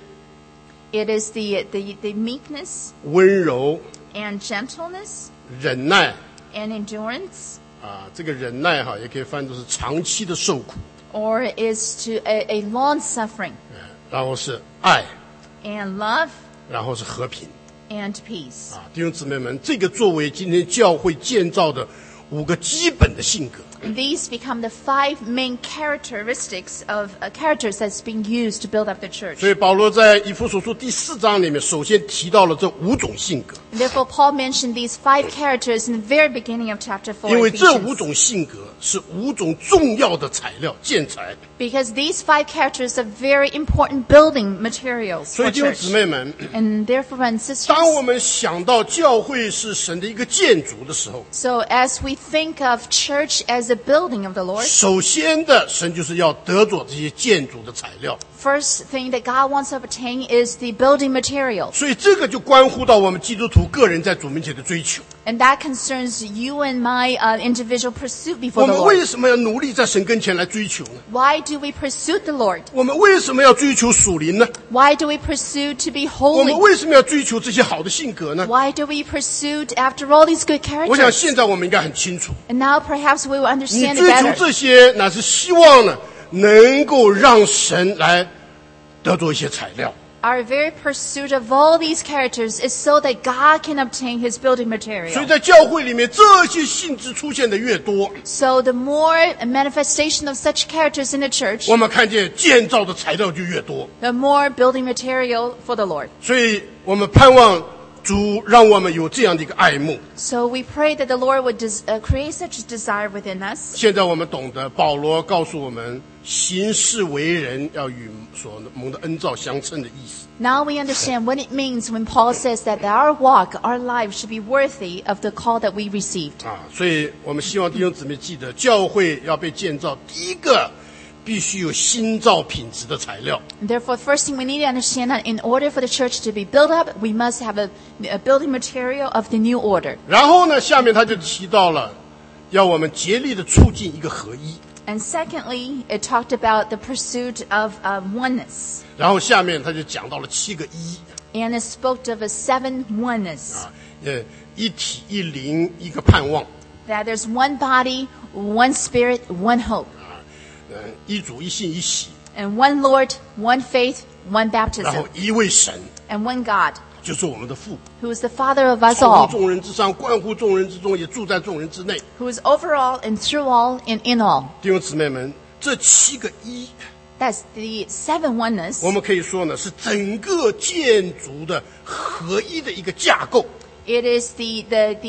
It is the meekness 温柔、 and gentleness 忍耐 and endurance, 这个忍耐也可以翻作是长期的受苦， or is to a long suffering 然后是爱， and love 然后是和平。 and peace. 弟兄姊妹们，这个作为今天教会建造的5个基本的性格。 And these become the 5 main characteristics of characters that's being used to build up the church. 所以保罗在以弗所书第4章里面，首先提到了这5种性格， And therefore, Paul mentioned these 5 characters in the very beginning of chapter 4. 因为这5 Ephesians. 种性格是5种重要的材料建材。 Because these 5 characters are very important building materials 所 for 以弟兄 church. 姊妹们， And therefore, brothers and 当我 sisters, 们想到教会是神的一个建筑的时候， so as we think of church as a building of the Lord, 首先的神就是要得着这些建筑的材料， first thing that God wants to obtain is the building materials. 所以这个就关乎到我们基督徒个人在主面前的追求。 And that concerns you and my individual pursuit 我 before the 们为 Lord. 什么要努力在神跟前来追求呢？ Why do we pursue the Lord? 我们为什么要追求属灵呢？ Why do we pursue to be 我们 holy? 为什么要追求这些好的性格呢？ Why do we pursue after all these good 我想 characters? 现在我们应该很清楚， And now perhaps we will 你 understand it 追求 better. 这些乃是希望呢，能够让神来得着一些材料。 Our very pursuit of all these characters is so that God can obtain His building 所以 material. 在教会里面，这些性质出现的越多， So the more manifestation of such characters in the church, 我们看见建造的材料就越多。 the more building material for the Lord. 所以我们盼望主让我们有这样的一个爱慕。 So we pray that the Lord would create such a desire within us. 现在我们懂得，保罗告诉我们，行事为人要与所蒙的恩召相称的意思。 Now we understand what it means when Paul says that our walk, our life should be worthy of the call that we received. 所以我们希望弟兄姊妹记得，教会要被建造，第一个必须有新造品质的材料。 And therefore, first thing we need to understand that in order for the church to be built up, we must have a building material of the new order. 然后呢，下面他就提到了，要我们竭力的促进一个合一。 And secondly, it talked about the pursuit of oneness. 然后下面他就讲到了7个一， And it spoke of a 7 oneness. 一体一灵一个盼望， That there's one body, one spirit, one hope. 一主一信一喜， And one Lord, one faith, one 然后 baptism. 一位神， And one God, 就是我们的父， who is the Father of us 超乎 all, 众人之上，冠乎众人之中，也住在众人之内。 who is over all and through all and in all. 弟兄姊妹们，这7个一， That's the 7 oneness. 我们可以说呢，是整个建筑的合一的一个架构。 It is the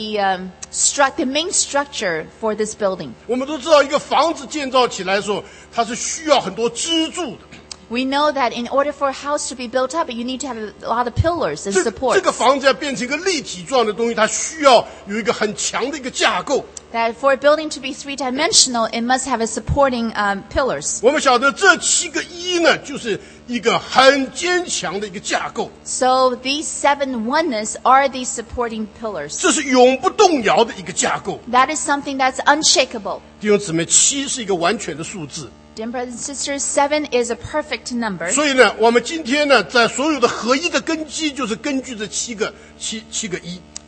main structure for this building. 我们都知道，一个房子建造起来的时候，它是需要很多支柱的。 We know that in order for a house to be built up, you need to have a lot of pillars and 这 supports. 个房子要变成一个立体状的东西，它需要有一个很强的一个架构。 That for a building to be 3-dimensional, it must have a supporting pillars. 我们晓得这7个一呢，就是一个很坚强的一个架构， So these 7 oneness are these supporting pillars. 这是永不动摇的一个架构。 That is something that's unshakable. 弟兄姊妹，7是一个完全的数字。 Dear brothers and sisters, 7 is a perfect number. 所以呢，我们今天呢，在所有的合一的根基，就是根据这七个一。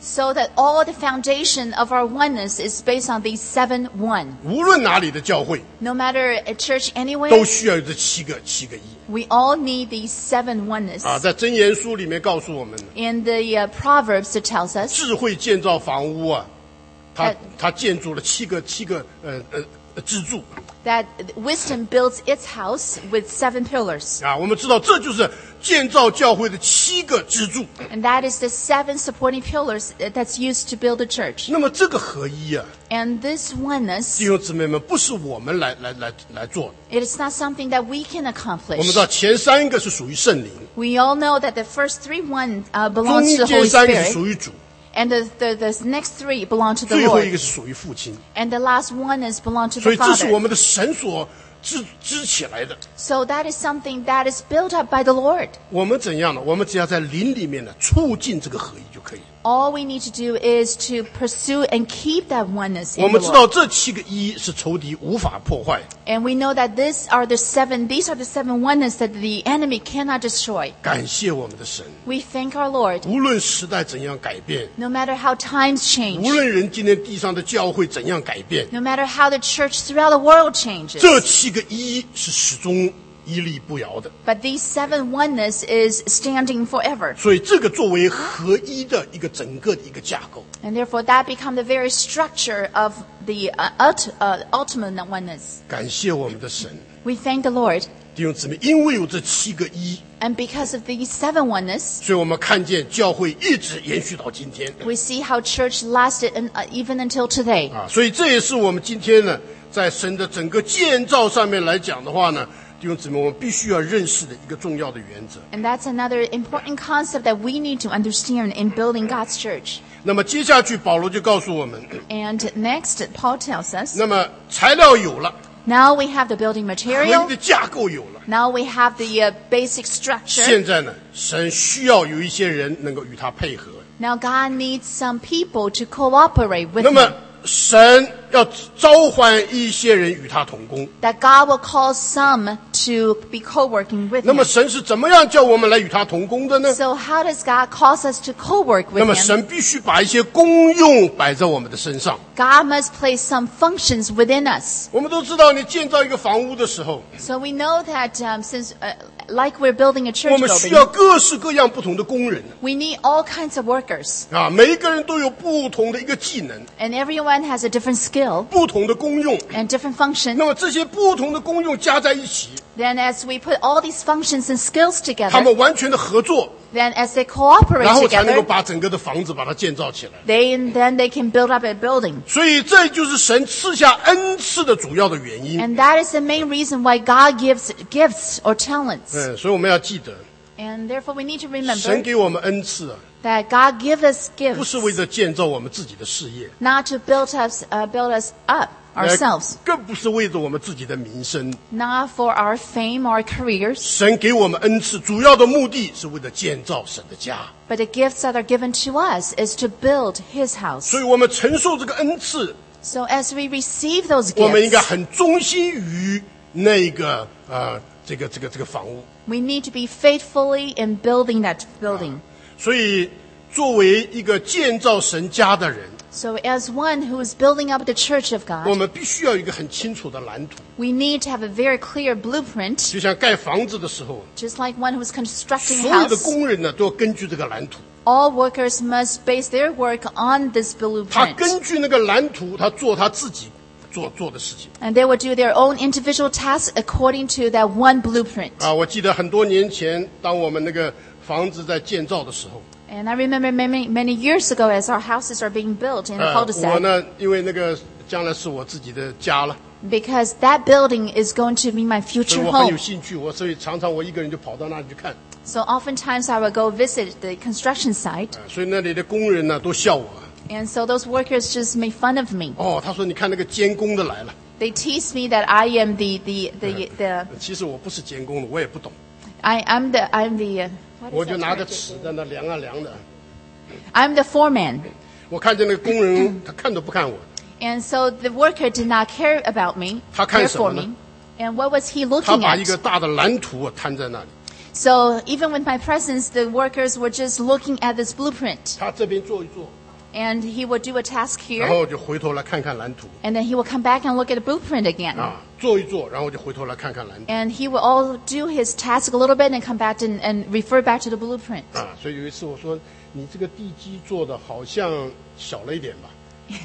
So that all the foundation of our oneness is based on these 7-1. 无论哪里的教会 No matter a church 都 anywhere, 需要有这七个一。 we all need these 7 oneness. 在箴言书里面告诉我们， In the Proverbs, it tells us 智慧建造房屋啊，他建筑了七个支柱 that wisdom builds its house with 7 pillars. 啊。我们知道这就是建造教会的七个支柱。 And that is the 7 supporting pillars that's used to build a church. 那么这个合一啊， And this oneness, 弟兄姊妹们，不是我们来做的。 it is not something that we can 我们 accomplish. 知道前三个是属于圣灵， We all know that the first 3 中 belongs to the 间 Holy 三个是 Spirit, 属于主， and the next 3 belong to the 最后一个 Lord, 是属于父亲。 and the last one is belong to 所 the 以这是我 Father. 们的神所支起来的。 So that is something that is built up by the Lord. 我们怎样呢？我们只要在灵里面呢，促进这个合一就可以。 All we need to do is to pursue and keep that oneness 我 in the 们知道 Lord. 这七个一是仇敌无法破坏。 And we know that these are the 7 oneness that the enemy cannot destroy. 感谢我们的神， We thank our Lord. 无论时代怎样改变， No matter how times 无 change, 论人今天地上的教会怎样改变， no matter how the church throughout the world changes, 这七个一是始终屹立不摇的。 but these 7 oneness is standing forever. 所以这个作为合一的一个整个的一个架构。 And therefore that become the very structure of the ultimate oneness. 感谢我们的神， We thank the Lord. 弟兄姊妹，因为有这七个一， And because of these 7 oneness, 所以我们看见教会一直延续到今天。 we see how church lasted even until today. 所以这也是我们今天呢，在神的整个建造上面来讲的话呢，弟兄姊妹，我们必须要认识的一个重要的原则。 And that's another important concept that we need to understand in building God's church. 那么接下去保罗就告诉我们， And next, Paul tells us, 那么材料有了， now we have the building 合一 material, 的架构有了， now we have the basic structure. 现在呢，神需要有一些人能够与他配合。 Now God needs some people to cooperate with 那么 him. 神要召唤一些人与他同工。 That God will call some to be co-working with 那么 him. 神是怎么样叫我们来与他同工的呢？ So how does God cause us to co-work 那 with 么 him? 神必须把一些功用摆在我们的身上。 God must place some functions within us. 我们都知道，你建造一个房屋的时候， So we know that since, like we're building a 我 church 们需要 building, 各式各样不同的工人 we need all kinds of workers. 啊，每一个人都有不同的一个技能、 And everyone has a different skill 不同的功用。 and different function. 那么这些不同的功用加在一起， Then as we put all these functions and skills 他 together, 们完全的合作， then as they cooperate 然后才能够 together, 把整个的房子把它建造起来。 then they can build up a building. 所以这就是神赐下恩赐的主要的原因。 And that is the main reason why God gives gifts or talents. 所以我們要記得， And therefore we need to 神 remember 給我們恩賜啊， that God gives us 不是為 gifts, 了建造我們自己的事業， not to build us up ourselves, 更不是為着我們自己的名聲。 not for our fame or careers, 神給我們恩賜，主要的目的是為了建造神的家。 but the gifts that are given to us is to build His house. 所以我們承受這個恩賜， So as we receive those 我們應該 gifts, 很忠心於那個這個房屋。 we need to be faithfully in building that building. 所以作為一個建造神家的人， So as one who is building up the church of 我 God, 們必須要有一個很清楚的藍圖。 we need to have a very clear blueprint, 就像蓋房子的時候， just like one who is constructing 所 a 有的 house. 工人呢都要根據這個藍圖。 All workers must base their work on this 他 blueprint. 根據那個藍圖，他做他自己做的事情。 And they will do their own individual tasks according to that one blueprint. 我記得很多年前，當我們那個房子在建造的時候， And I remember many years ago as our houses are being built in the 我 cul-de-sac, 呢，因為那個將來是我自己的家了， because that building is going to be my 所以 future 我很有 home. 興趣，所以常常我一個人就跑到那裡去看。 So oftentimes I will go visit the construction site. 所以那裡的工人呢都笑我。 And so those workers just make fun of me. 他說你看那個監工的來了。 They tease me that I am the 其實我不是監工的，我也不懂， I'm the what 我 is 就 that 拿個 term? 尺在那量啊量的。 I'm the foreman. 我看見那個工人，他看都不看我。 And so the worker did not care about me, 他看 care 什 for 麼呢？ me. And what was he 他 looking 把一個 at? 大的藍圖攤在那裡， So even with my presence, the workers were just looking at this blueprint. 他這邊做一做， And he will do a task 然 here, 后就回头来看看蓝图 and then he will come back and look at the blueprint again. 啊，做一做，然后就回头来看看蓝图 And he will all do his task a little bit and come back and refer back to the blueprint. 啊。所以有一次我说，你这个地基做的好像小了一点吧？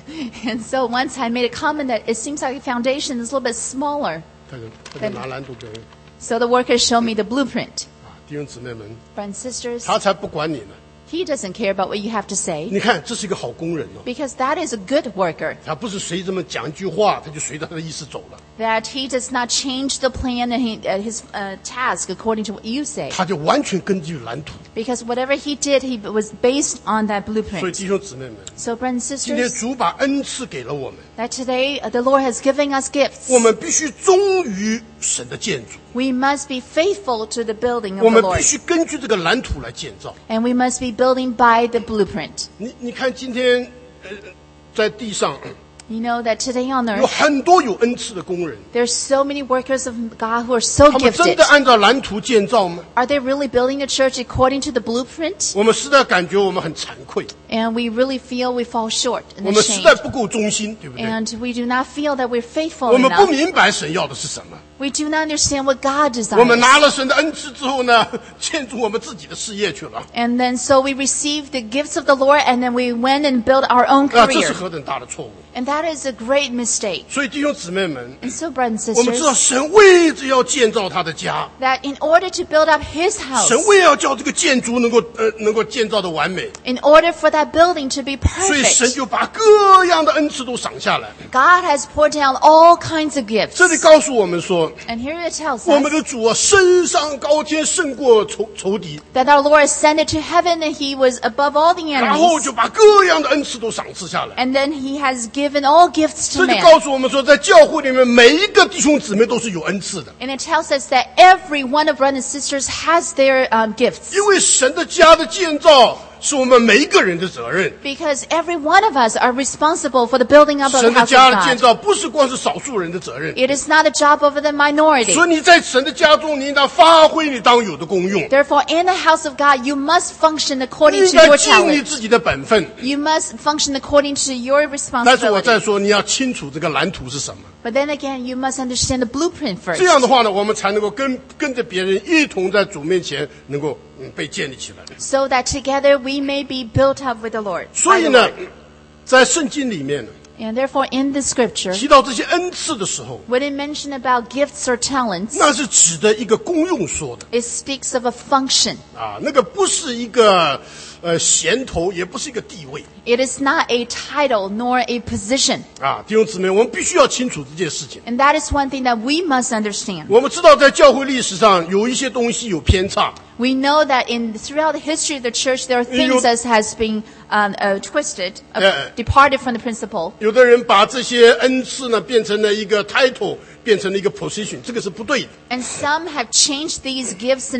And so once I made a comment that it seems like the foundation is a little bit smaller. 他就拿蓝图给人 So the workers showed me the blueprint. 啊，弟兄姊妹们， Brothers and sisters, 他才不管你呢。 he doesn't care about what you have to say 你看，这是一个好工人哦， because that is a good worker. 他不是随这么讲一句话，他就随着他的意思走了， That he does not change the plan and his task according to what you say. 他就完全根据蓝图。 Because whatever he did, he was based on that 所以 blueprint. 弟兄姊妹们， So, brothers and 今天 sisters, 主把恩赐给了我们， that today the Lord has given us gifts. 我们必须忠于神的建筑， We must be faithful to the building 我 of the 们必 Lord. 须根据这个蓝图来建造。 And we must be building by the blueprint. 你看今天在地上 You know that today on 有 earth, 很多有恩赐的工人， there's so many workers of God who are so 他们真 gifted. 的按照蓝图建造吗？ Are they really building the church according to the blueprint? 我们实在感觉我们很惭愧， And we really feel we fall short 我 and 们实在 ashamed. 不够忠心，对不对？ And we do not feel that we're faithful 我们不 enough. 明白神要的是什么。 We do not understand what God 我们 desires. 拿了神的恩赐之后呢，建筑我们自己的事业去了。 And then so we received the gifts of the Lord and then we went and built our own 啊，这是 career. 何等大的错误！ And that is a great mistake. 所以弟兄姊妹们， And so, brothers and 我们知道 sisters, 神为着要建造他的家， that in order to build up His house, 神为要叫这个建筑能够建造的完美， in order for that building to be 所以神 perfect, 就把各样的恩赐都赏下来。 God has poured down all kinds of gifts. 这里告诉我们说， And here it tells 我们 us 的主啊，升上高天，胜过仇敌， that our Lord ascended to heaven and He was above all the 然后 enemies. 就把各样的恩赐都赏赐下来。 And then He has given all gifts 这 to 就 man. 告诉我们说，在教会里面，每一个弟兄姊妹都是有恩赐的， And it tells us that every one of brothers and sisters has their gifts. 因为神的家的建造是我们每一个人的责任。 Because every one of us are responsible for the building up of the 神的 house 家 of 的建 God. 造不是光是少数人的责任， It is not a job of the minority. 所以你在神的家中，你应当发挥你当有的功用， Therefore, in the house of God, you must function 你 according 应 to 该 your 尽你 talent. 自己的本分。 You must function according to your 但是我 responsibility. 再说，你要清楚这个蓝图是什么。 But then again, you must understand the blueprint 这样 first. 的话呢，我们才能够跟着别人一同在主面前能够被建立起来。 So that together we may be built up with the Lord. 所 by 以 the 呢 Lord.， 在圣经里面呢， And therefore, in the scripture, 提到这些恩赐的时候， when it mentioned about gifts or talents, 那是指的一个功用说的 it speaks of a function. 啊，那个不是一个衔头，也不是一个地位 It is not a title nor a position. 啊，弟兄姊妹，我们必须要清楚这件事情。 And that is one thing that we must understand. 我们知道，在教会历史上有一些东西有偏差， We know that throughout the history of the church, there are things that has been twisted, departed from the principle. 有的人把这些恩赐呢变成了一个 title，变成了一个 position，这个是不对的。 And some have changed these gifts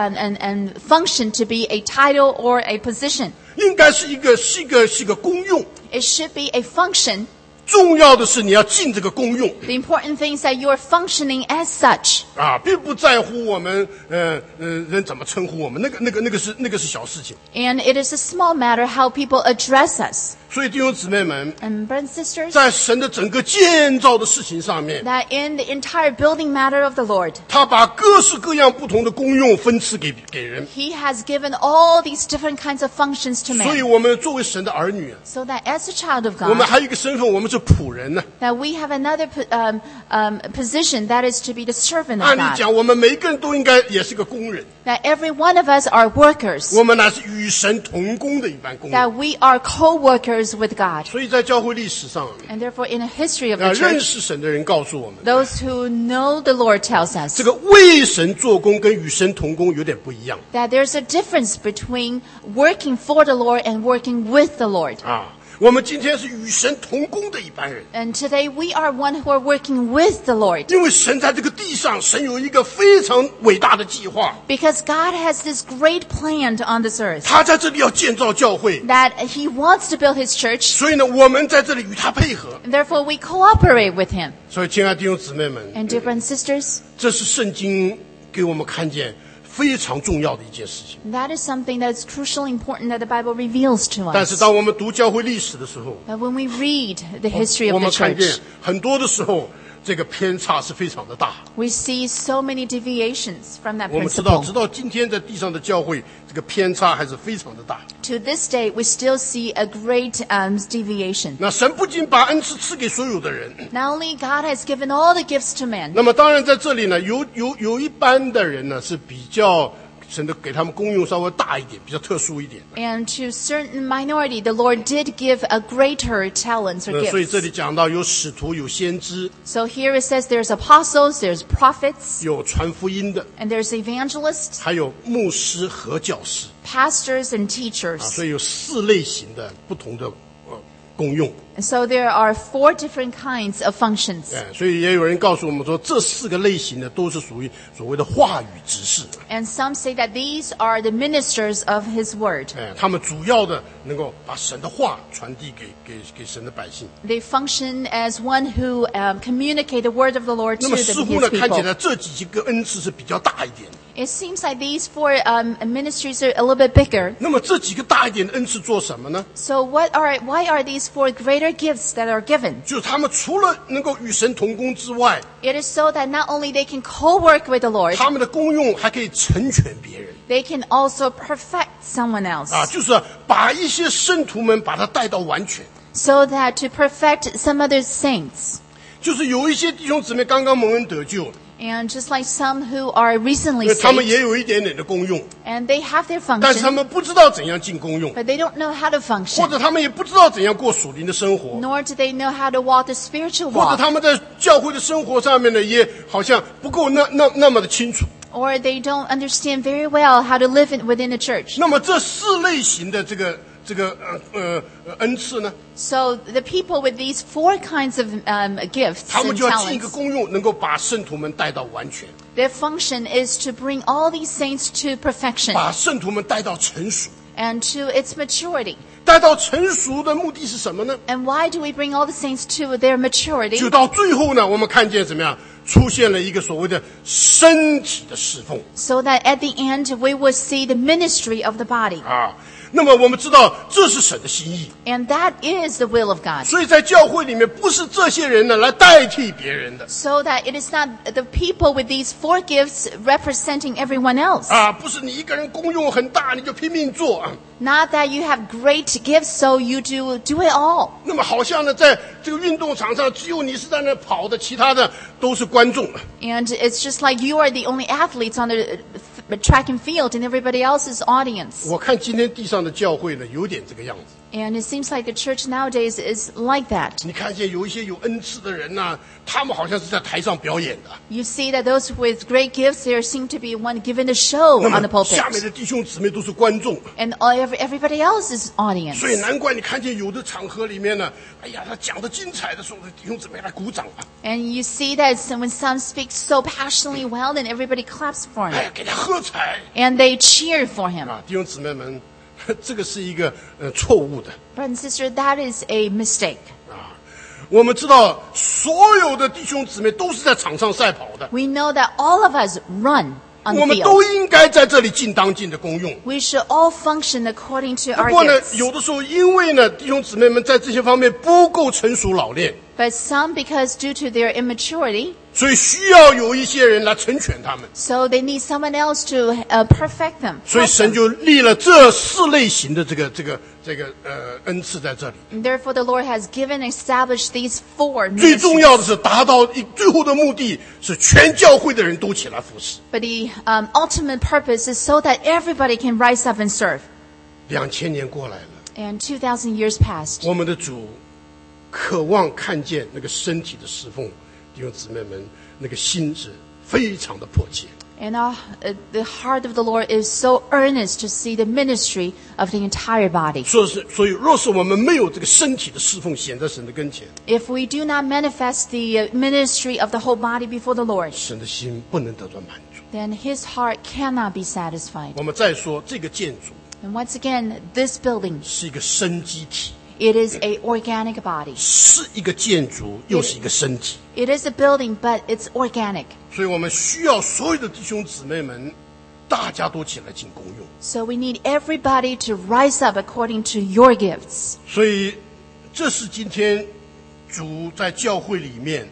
and function to be a title or a position. 应该是一个功用， It should be a function. 重要的是你要尽这个功用 The important thing is that you are functioning as such. 啊，并不在乎我们人怎么称呼我们，那个是小事情。 And it is a small matter how people address us. 所以弟兄姊妹们， And brothers and sisters, 在神的整个建造的事情上面， that in the entire building matter of the Lord, 他把各式各样不同的功用分赐给人。 He has given all these different kinds of functions to 所以 man. 我们作为神的儿女， So that as a child of 我们 God, 还有一个身份，我们是仆人呢。 that we have another position, that is to be the servant 按 of 理 God. 讲，我们每一个人都应该也是个工人， That every one of us are workers. 我们乃是与神同工的一般工人。 That we are co-workers with God. 所以在教会历史上， And therefore, in the history of the 认 church, 识神的人告诉我们， those who know the Lord tells 这 us 个为神做工跟与神同工有点不一样 that there's a difference between working for the Lord and working with the Lord. 啊。我们今天是与神同工的一般人， And today we are one who are working with the Lord. 因为神在这个地上，神有一个非常伟大的计划， Because God has this great plan on this earth. 他在这里要建造教会， That He wants to build His church. 所以呢，我们在这里与他配合。 And therefore we cooperate with Him. 所以，亲爱的弟兄姊妹们， And dear brothers and sisters, 这是圣经给我们看见非常重要的一件事情。 That is something that's crucially important that the Bible reveals to 但是 us. 当我们读教会历史的时候， But when we read the history 我 of the 们看见 church, 很多的时候，这个偏差是非常的大。 we see so many deviations from that 我们知道， principle. 直到今天在地上的教会，这个偏差还是非常的大。 To this day, we still see a great deviation. 那神不仅把恩赐赐给所有的人， Not only God has given all the gifts to men, 那么当然在这里呢，有一般的人呢是比较神的给他们功用稍微大一点，比较特殊一点。 and to certain minority, the Lord did give a greater talents or 所以这里 gifts. 讲到有使徒、有先知、 So here it says there's apostles, there's prophets, 有传福音的， and there's evangelists, 还有牧师和教师 pastors, and 啊， teachers. 所以有4类型的不同的功用。 And so there are 4 different kinds of functions. 所以也有人告诉我们说，这4个类型呢，都是属于所谓的话语执事。 And some say that these are the ministers of His Word. 他们主要的能够把神的话传递给神的百姓。 They function as one who communicate the Word of the Lord 那 to 么似乎呢， His 看起 people. 来这几个恩赐是比较大一点的。 It seems like these 4 ministries are a little bit bigger. 那么这几个大一点的恩赐做什么呢？ So why are these 4 greater gifts that are given? 就是他们除了能够与神同工之外， It is so that not only they can co-work with the Lord, 他们的功用还可以成全别人 they can also perfect someone else. 啊，就是把一些圣徒们把他带到完全。 So that to perfect some other saints. 就是有一些弟兄姊妹刚刚蒙恩得救， And just like some who are recently 他们 saved, 也有一点点的功用， and they have their 但是他 function, 们不知道怎样进功用， but they don't know how to 或 function, 者他们也不知道怎样过属灵的生活， nor do they know how to walk the spiritual 或者 walk, 他们在教会的生活上面呢，也好像不够那么的清楚。 or they don't understand very well how to live within the church. 那么这4类型的这个恩赐呢， So the people with these 4 kinds of gifts 他们 and 就要尽一个 talents, 功用，能够把圣徒们带到完全， their function is to bring all these saints to perfection 把圣徒们带到成熟。 and to its maturity. 带到成熟的目的是什么呢？ And why do we bring all the saints to their maturity? 就到最后呢，我们看见怎么样，出现了一个所谓的身体的侍奉 So that at the end we will see the ministry of the body. 啊。那么我们知道这是神的心意， And that is the will of God. 所以在教会里面不是这些人呢来代替别人的 So that it is not the people with these 4 gifts representing everyone else. 啊，不是你一个人功用很大你就拼命做啊。 Not that you have great gifts, so you do it all. 那么好像呢，在这个运动场上只有你是在那跑的，其他的都是观众。 And it's just like you are the only athletes on the track and field and everybody else is audience. 我看今天地上的教会呢，有点这个样子。 And it seems like the church nowadays is like that. 你看见有一些有恩赐的人呢，他们好像是在台上表演的。 You see that those with great gifts, there seem to be one given a show 那 on the 么下面 pulpit. 的弟兄姊妹都是观众， And everybody else is audience. 所以难怪你看见有的场合里面呢，哎呀，他讲的精彩的时候，弟兄姊妹来鼓掌啊， And you see that when some speak so passionately well, then everybody claps for 哎 him. 呀，给他喝彩 And they cheer for him. 啊！弟兄姊妹们，这个是一个错误的。 Brother and sister, that is a mistake. 我们知道，所有的弟兄姊妹都是在场上赛跑的， We know that all of us run on 我 the 们都 field. 应该在这里尽当尽的功用。 We should all function according to 不 our 过呢， gifts. 有的时候因为呢，弟兄姊妹们在这些方面不够成熟老练， But some, because due to their immaturity, 所以需要有一些人来成全他们。 so they need someone else to perfect them. 所以 help 神 them. 就立了这4类型的这个恩赐在这里。 And therefore, the Lord has given and established these 4 最重 ministries. 要的是达到最后的目的是全教会的人都起来服侍。 But the ultimate purpose is so that everybody can rise up and serve. 2000年过来了， And 2,000 years passed. 我们的主渴望看见那个身体的侍奉，弟兄姊妹们，那个心是非常的迫切。 And the heart of the Lord is so earnest to see the ministry of the entire body. 所以，若是我们没有这个身体的侍奉显在神的跟前， If we do not manifest the ministry of the whole body before the Lord, 神的心不能得到满足。 then his heart cannot be satisfied. 我们再说，这个建筑 And once again, this building, 是一个生机体， it is a organic body. 是一个建筑，又是一个身体。 It is a building, but it's organic. 所以我们需要所有的弟兄姊妹们大家都起来尽功用。 So we need everybody to rise up according to your gifts. 所以这是今天主在教会里面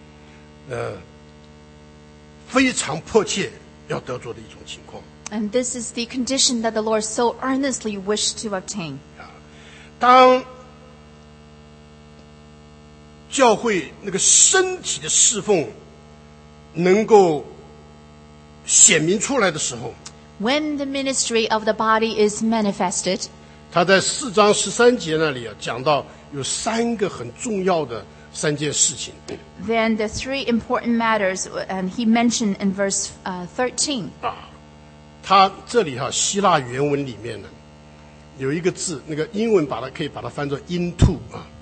非常迫切要得着的一种情况。 And this is the condition that the Lord so earnestly wished to obtain. 当教会那个身体的侍奉能够显明出来的时候， When the ministry of the body is manifested, 他在4章13节那里讲到有3个很重要的3件事情。 then the 3 important matters, and he mentioned in verse 13. 他这里希腊原文里面呢有一个字，那个英文可以把它翻作 into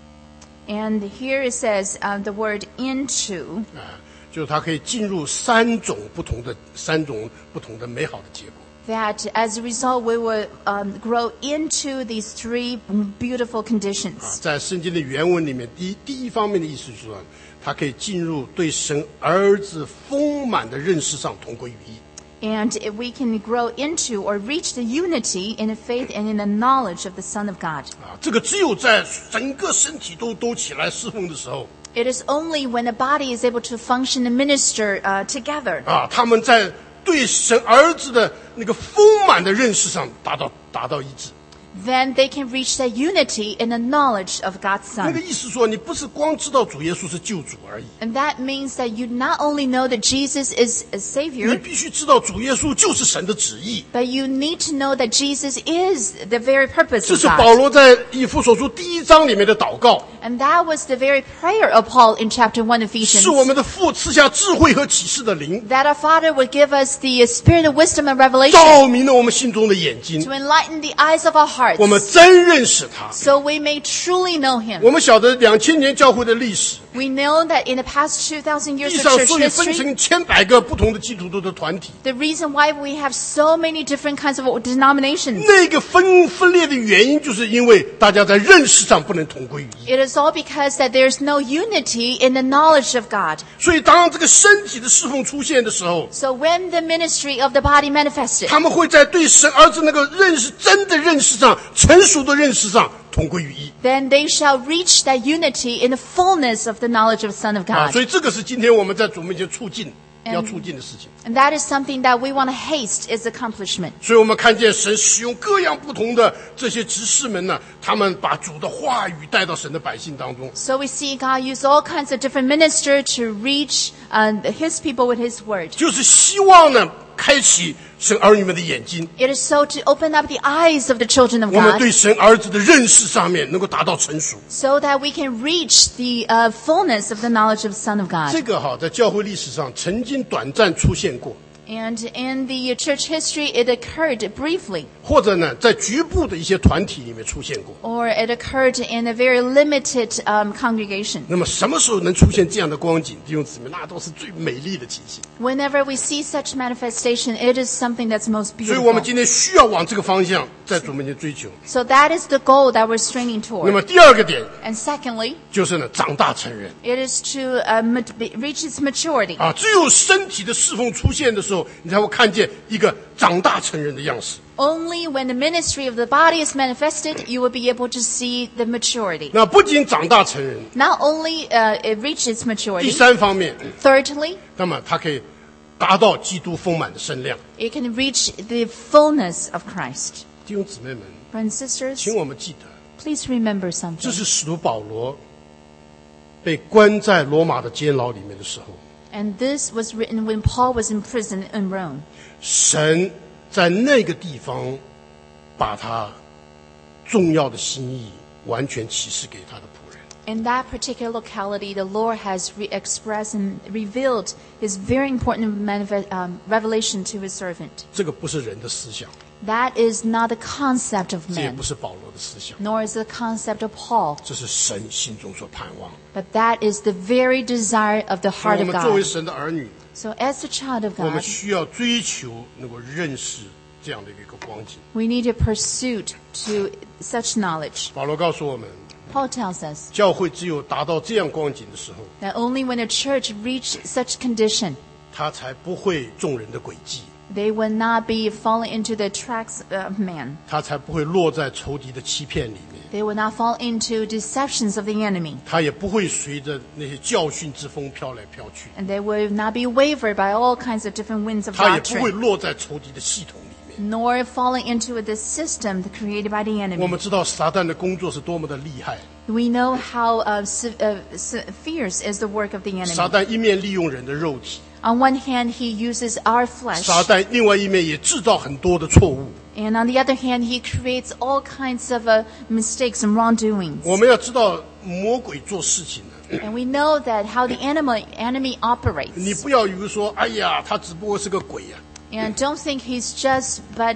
And here it says the word into, 就是它可以进入3种不同的美好的结果。 that as a result we will grow into these 3 beautiful conditions. 在圣经的原文里面，第一方面的意思是说，它可以进入对神儿子丰满的认识上同归于一。 And if we can grow into or reach the unity in the faith and in the knowledge of the Son of God. 这个只有在整个身体都起来侍奉的时候， It is only when the body is able to function and minister together. 他们在对神儿子的那个丰满的认识上达到一致。 Then they can reach that unity in the knowledge of God's 那个 Son. 意思说，你不是光知道主耶稣是救主而已， And that means that you not only know that Jesus is a 你 Savior, 必须知道主耶稣就是神的旨意。 but you need to know that Jesus is the very purpose 这 of 是保 God. 罗在以弗所书第1章里面的祷告， And that was the very prayer of Paul in chapter 1 Ephesians. 是我们的父赐下智慧和启示的灵， That our Father would give us the spirit of wisdom and revelation 照明了我们心中的眼睛， to enlighten the eyes of our hearts, 我们真认识他。 so we may truly know Him. 我们晓得2000年教会的历史， We know that in the past 2,000 years 地 of 上 church 所以分 history, 成100个不同的基督徒的团体， the reason why we have so many different kinds of denominations, 那个分裂的原因，就是因为大家在认识上不能同归于一。 it is all because that there's no unity in the knowledge of God. 所以，当这个身体的侍奉出现的时候， So when the ministry of the body manifested, 他们会在对神儿子那个真的认识上、成熟的认识上同归于一。 then they shall reach that unity in the fullness of the knowledge of the Son of God. 所以这个是今天我们在主面前要促进的事情。 And that is something that we want to haste its accomplishment. 所以我们看见神使用各样不同的这些执事们呢，他们把主的话语带到神的百姓当中。 So we see God use all kinds of different ministers to reach His people with His word. 就是希望呢，开启神儿女们的眼睛， It is so to open up the eyes of the children of 我们 God, 对神儿子的认识上面能够达到成熟。 so that we can reach the fullness of the knowledge of the Son of God. 这个在教会历史上曾经短暂出现过， And in the church history, it occurred briefly, 或者呢，在局部的一些团体里面出现过。 or it occurred in a very limited congregation. 那么什么时候能出现这样的光景？弟兄姊妹，那都是最美丽的情形。 Whenever we see such manifestation, it is something that's most 所以我们 beautiful. 今天需要往这个方向在主面前追求。 So that is the goal that we're straining 那么 toward. 第二个点 And secondly, 就是呢，长大成人 it is to reach its maturity. 只有身体的侍奉出现的时候，你才会看见一个长大成人的样式。 Only when the ministry of the body is manifested, you will be able to see the maturity. 那不仅长大成人， Not only it reaches 第 maturity, 三方面， thirdly, 那么它可以达到基督丰满的身量。 it can reach the fullness of Christ. 弟兄姊妹们， Brothers and sisters, 请我们记得， please remember 这 something. 是使徒保罗被关在罗马的监牢里面的时候， And this was written when Paul was in prison in Rome. 神在那个地方把他重要的心意完全启示给他的仆人。 In that particular locality, the Lord has expressed and revealed His very important revelation to His servant. 这个不是人的思想， That is not the concept of 这也 man, 不是保罗的思想， nor is it the concept of Paul, 这是神心中所盼望。 but that is the very desire of the 所以 heart 我 of 们作为 God. 神的儿女， So as a child of 我们 God, 需要追求能够认识这样的一个光景。 we need a pursuit to such knowledge. 保罗告诉我们， Paul tells us 教会只有达到这样光景的时候， that only when a church reaches such condition, 他才不会众人的诡计， They will not be falling into the tracks of man. 他才不会落在仇敌的欺骗里面， They will not fall into deceptions of the enemy. 他也不会随着那些教训之风飘来飘去， And they will not be wavered by all kinds of different winds of 他也不会 doctrine. 落在仇敌的系统里面。 Nor falling into the system created by the 我 enemy. 们知道撒旦的工作是多么的厉害， We know how fierce is the work of the 撒 enemy. 旦一面利用人的肉体， On one hand, he uses our flesh. 撒旦另外一面也制造很多的错误。 And on the other hand, he creates all kinds of mistakes and wrongdoings. 我们要知道魔鬼做事情呢， And we know that how the enemy 你 operates. 不要以为说，哎呀，他只不过是个鬼呀、 And don't think he's just but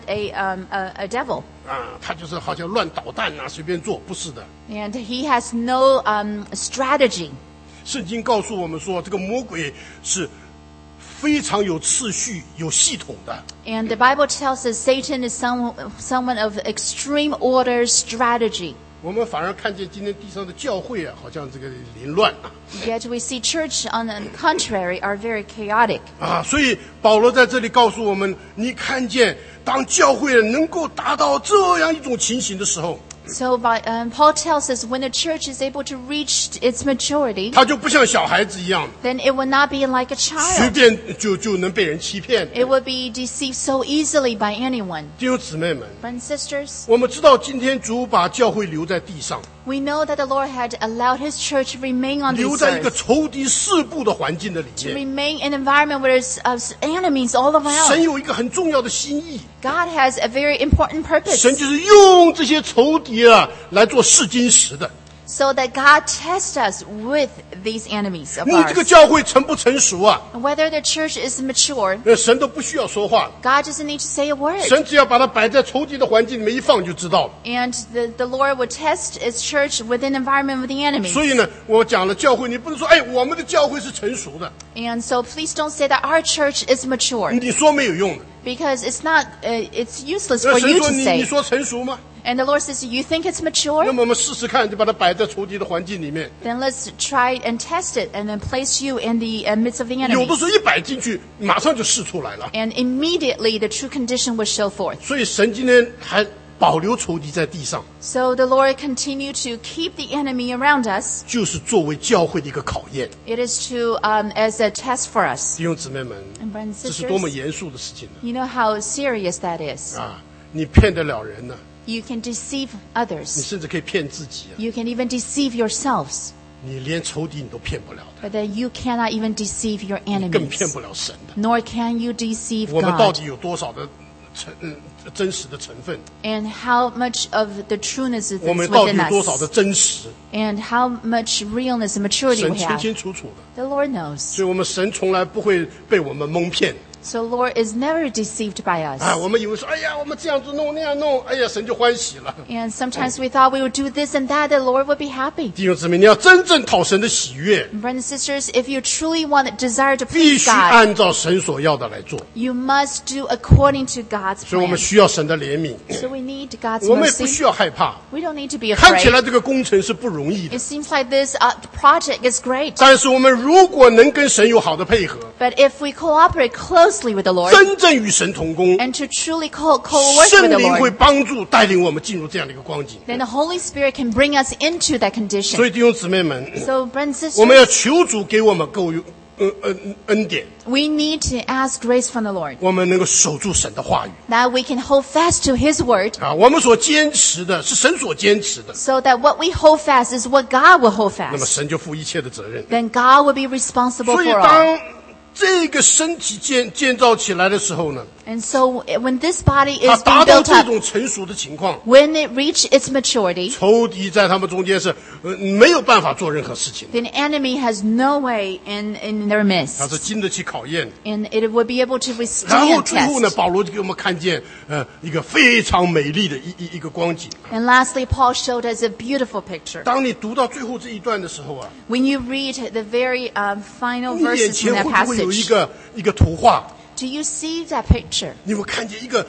a devil. 他就是好像乱捣蛋啊，随便做，不是的。 And he has no strategy. 圣经告诉我们说，这个魔鬼是非常有次序、有系统的。 And the Bible tells us Satan is someone of extreme order strategy. 我们反而看见今天地上的教会啊，好像这个凌乱啊。 Yet we see church, on the contrary, are very chaotic. 所以保罗在这里告诉我们，你看见当教会能够达到这样一种情形的时候， So Paul tells us when the church is able to reach its maturity, 他就不像小孩子一样， then it will not be like a 随 child. 便就能被人欺骗。 It will be deceived so easily by anyone. 弟兄姊妹们， Friends and sisters, 我们知道今天主把教会留在地上， we know that the Lord had allowed His church to remain on 留 this 在一个 earth, 仇敌四部的环境的里 to 面。 remain in an environment where there's enemies all 神 around. 有一个很重要的心意， God has a very important purpose, 神就是用这些仇敌啊来做试金石的。 so that God tests us with these enemies of 你这个 ours. 教会成不成熟啊？ Whether the church is mature, 神都不需要说话， God doesn't need to say a word. 神只要把它摆在仇敌的环境里面一放就知道了。 And the Lord would test His church within the environment of the enemy. 所以呢，我讲了教会，你不能说，哎，我们的教会是成熟的， And so please don't say that our church is mature, 你说没有用的。 because it's not, it's useless 那 for 神 you 说 to 你 say. 说成熟吗？ And the Lord says, you think it's 那 mature? 么我们试试看，就把它摆在仇敌的环境里面。 Then let's try and test it and then place you in the midst of the 有 enemy. 的时候一摆进去，马上就试出来了。 And immediately the true condition will show forth. 所以神今天还保留仇敌在地上， So the Lord continue to keep the enemy around us. 就是作为教会的一个考验。 It is to, as a test for us. 弟兄姊妹们， And brothers and 这是多么 sisters, 严肃的事情呢！ you know how serious that is. 你骗得了人呢， You can deceive 你 others. 甚至可以骗自己啊！ You can even deceive yourselves. 你连仇敌你都骗不了的， But then you cannot even deceive your 更骗 enemies. 不了神的。 Nor can you deceive 我们到 God. 底有多少的真实的成分？ And how much of the trueness is 我们到底 within 有多少的 us. 真实？ And how much realness and maturity 神 we 清 have. 清楚楚的， The Lord knows. 所以我们神从来不会被我们蒙骗。 So Lord is never deceived by us. 我们以为说，哎呀，我们这样子弄那样弄，哎呀，神就欢喜了。 And sometimes we thought we would do this and that, the Lord would be happy. 弟兄姊妹，你要真正讨神的喜悦， Brothers and sisters, if you truly want to desire to 必 please 须 God, 按照神所要的来做。 you must do according to God's 所以我们 plan. 需要神的怜悯， So we need God's 我们也不 mercy. 需要害怕。 We don't need to be 看起 afraid. 来这个工程是不容易的， It seems like this project is great. 但是我们如果能跟神有好的配合， But if we cooperate closely with the Lord 真正与神同工， and to truly co-work with 圣 the 灵会 Lord, 帮助带领我们进入这样的一个光景。 then the Holy Spirit can bring us into that 所 condition. 以弟兄姊妹们， So, brothers and 我们要 sisters, 求主给我们够恩典， we need to ask grace from the Lord 我们能够守住神的话语 that we can hold fast to His word 我们所坚持的是神所坚持的， so that what we hold fast is what God will hold 那么 fast. 神就负一切的责任。 Then God will be responsible 所以 for all. 当这个身体建造起来的时候呢， And so when this body 它 is 达 being 到 built 这 up, 种成熟的情况， when it reaches its maturity, 仇敌在他们中间是没有办法做任何事情的， then the enemy has no way in their 他是 midst. 经得起考验。 And it will be able to 然后 withstand 最后呢， test. 保罗就给我们看见一个非常美丽的一个光景。 And lastly, Paul showed us a beautiful picture. 当你读到最后这一段的时候啊， When you read the very final 你眼 verses 前 in that 会不会有 passage, 一个图画？ do you see that picture? 你会看见一个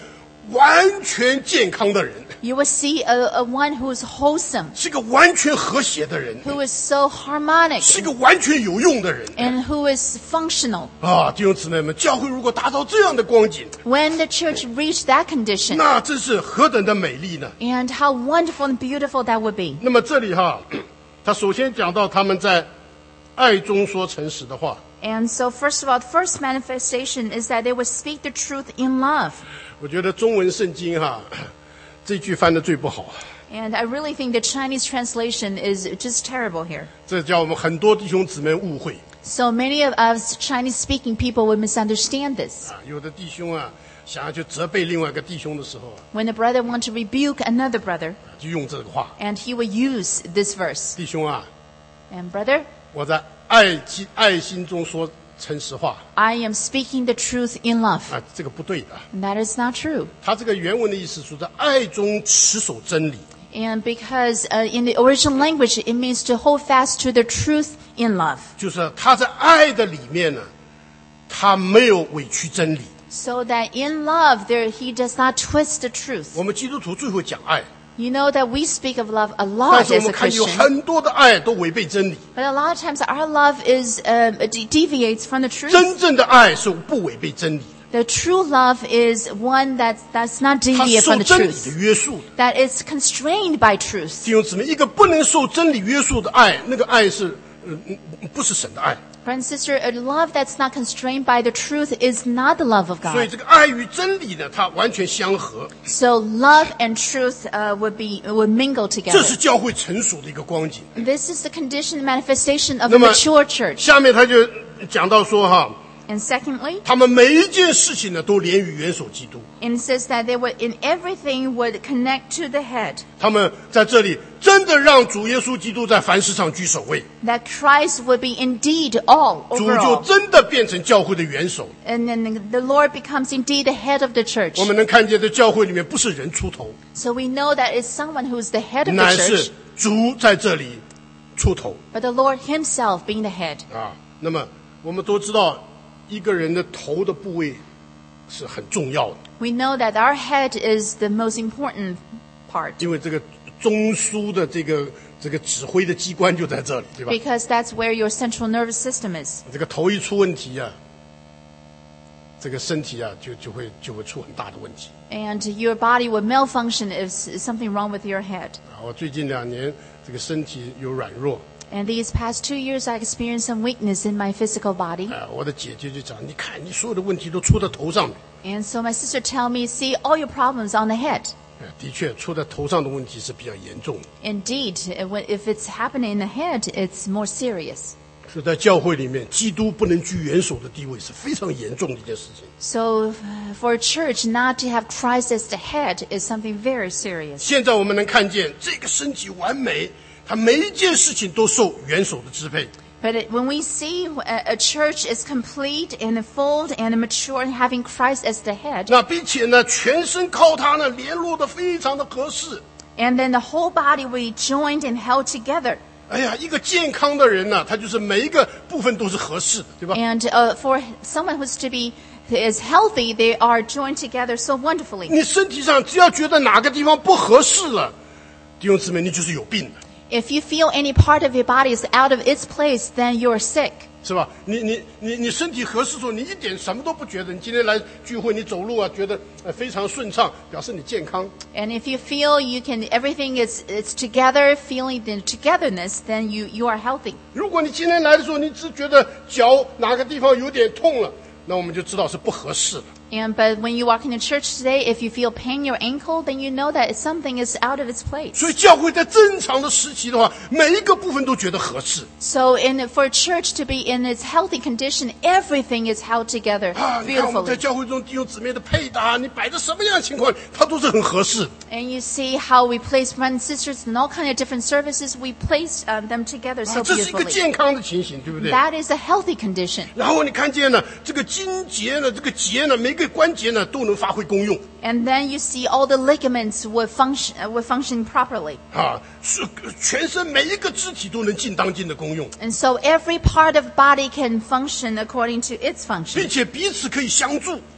完全健康的人， You will see a one who is wholesome, 是个完全和谐的人， who is so harmonic, 是个完全有用的人 and who is functional. 啊！弟兄姊妹们，教会如果达到这样的光景， When the church reached that condition, 那真是何等的美丽呢？ and how wonderful and beautiful that would be. 那么这里他首先讲到他们在爱中说诚实的话。 And so first of all, the first manifestation is that they would speak the truth in love. 我觉得中文圣经这句翻得最不好， And I really think the Chinese translation is just terrible here. 这叫我们很多弟兄姊妹误会 So many of us Chinese-speaking people would misunderstand this. 有的弟兄想要去责备另外一个弟兄的时候 When a brother wants to rebuke another brother, 就用这个话， and he would use this verse. 弟兄 And brother, 我在爱心中说诚实话 I am speaking the truth in love. 这个不对的。 And that is not true. 他这个原文的意思说在爱中持守真理， And because in the original language, it means to hold fast to the truth in love. 就是他在爱的里面呢，他没有委屈真理。 So that in love, he does not twist the truth. 我们基督徒最会讲爱， You know that we speak of love a 但 lot 是我 as a 们看有 Christian. 很多的爱都违背真理。 But a lot of times our love is deviates from the truth. 真正的爱是不违背真理， The true love is one that's not 它 deviate 受 from the 真理的 truth. 约束的。 That is constrained by truth. 弟兄姊妹，一个不能受真理约束的爱，那个爱是不是神的爱。 Friend and sister, a love that's not constrained by the truth is not the love of 所以 God. 这个爱与真理呢，它完全相合， So love and truth would mingle 这 together. 是教会成熟的一个光景。 This is the conditioned manifestation of a 那么 mature church. 下面他就讲到说 And secondly, 他们每一件事情呢都连于元首基督。 it says that they would in everything would connect to the head. 他们在这里真的让主耶稣基督在凡事上居首位， That Christ would be indeed all 主 over 就 all. 真的变成教会的元首。 And then the Lord becomes indeed the head of the church. 我们能看见在教会里面不是人出头， So we know that it's someone who is the head of 乃 the 是 church, 主在这里出头 but the Lord himself being the head. 那么我们都知道，一个人的头的部位是很重要的， We know that our head is the most important part 因为这个中枢的这个指挥的机关就在这里，对吧？ because that's where your central nervous system is. 这个头一出问题这个身体就会出很大的问题。 And your body would malfunction if something wrong with your head. 我最近2年这个身体有软弱， And these past 2 years, I experienced some weakness in my physical body. 我的姐姐就讲，你看你所有的问题都出在头上面。 And so my sister tell me, see all your problems on the head. 的确，出在头上的问题是比较严重的。 Indeed, if it's happening in the head, it's more serious. 所以在教会里面，基督不能居元首的地位是非常严重的一件事情。 So for a church not to have Christ as the head is something very serious. 现在我们能看见这个身体完美，它每一件事情都受元首的支配。 But when we see a church is complete and full and mature and having Christ as the head, 那并且呢，全身靠它呢联络的非常的合适。 and then the whole body will be joined and held together. 哎呀，一个健康的人呢，他就是每一个部分都是合适的，对吧？ And for someone who's to be is healthy, they are joined together so wonderfully. 你身体上只要觉得哪个地方不合适了，弟兄姊妹，你就是有病的。 If you feel any part of your body is out of its place, then you're sick. 是吧？你身体合适的时候，你一点什么都不觉得。你今天来聚会，你走路觉得非常顺畅，表示你健康。 And if you feel everything is together, feeling the togetherness, then you are healthy. 如果你今天来的时候，你只觉得脚哪个地方有点痛了，那我们就知道是不合适的。 But when you walk into church today, if you feel pain in your ankle, then you know that something is out of its place. 所以教会在正常的时期的话，每一个部分都觉得合适。 So for a church to be in its healthy condition, everything is held together 你看我们在 beautifully. 教会中弟兄姊妹的配搭，你摆的什么样的情况，它都是很合适。 And you see how we place brothers and sisters in all kind of different services. We place them together so 这是一个 beautifully. 健康的情形，对不对？ That is a healthy condition. 然后你看见呢，这个筋节呢，这个节呢，每个关节呢都能发挥功用。 And then you see all the ligaments would function properly. 是全身每一个肢体都能尽当尽的功用， And so every part of body can function according to its 并 function. 且彼此可以相助。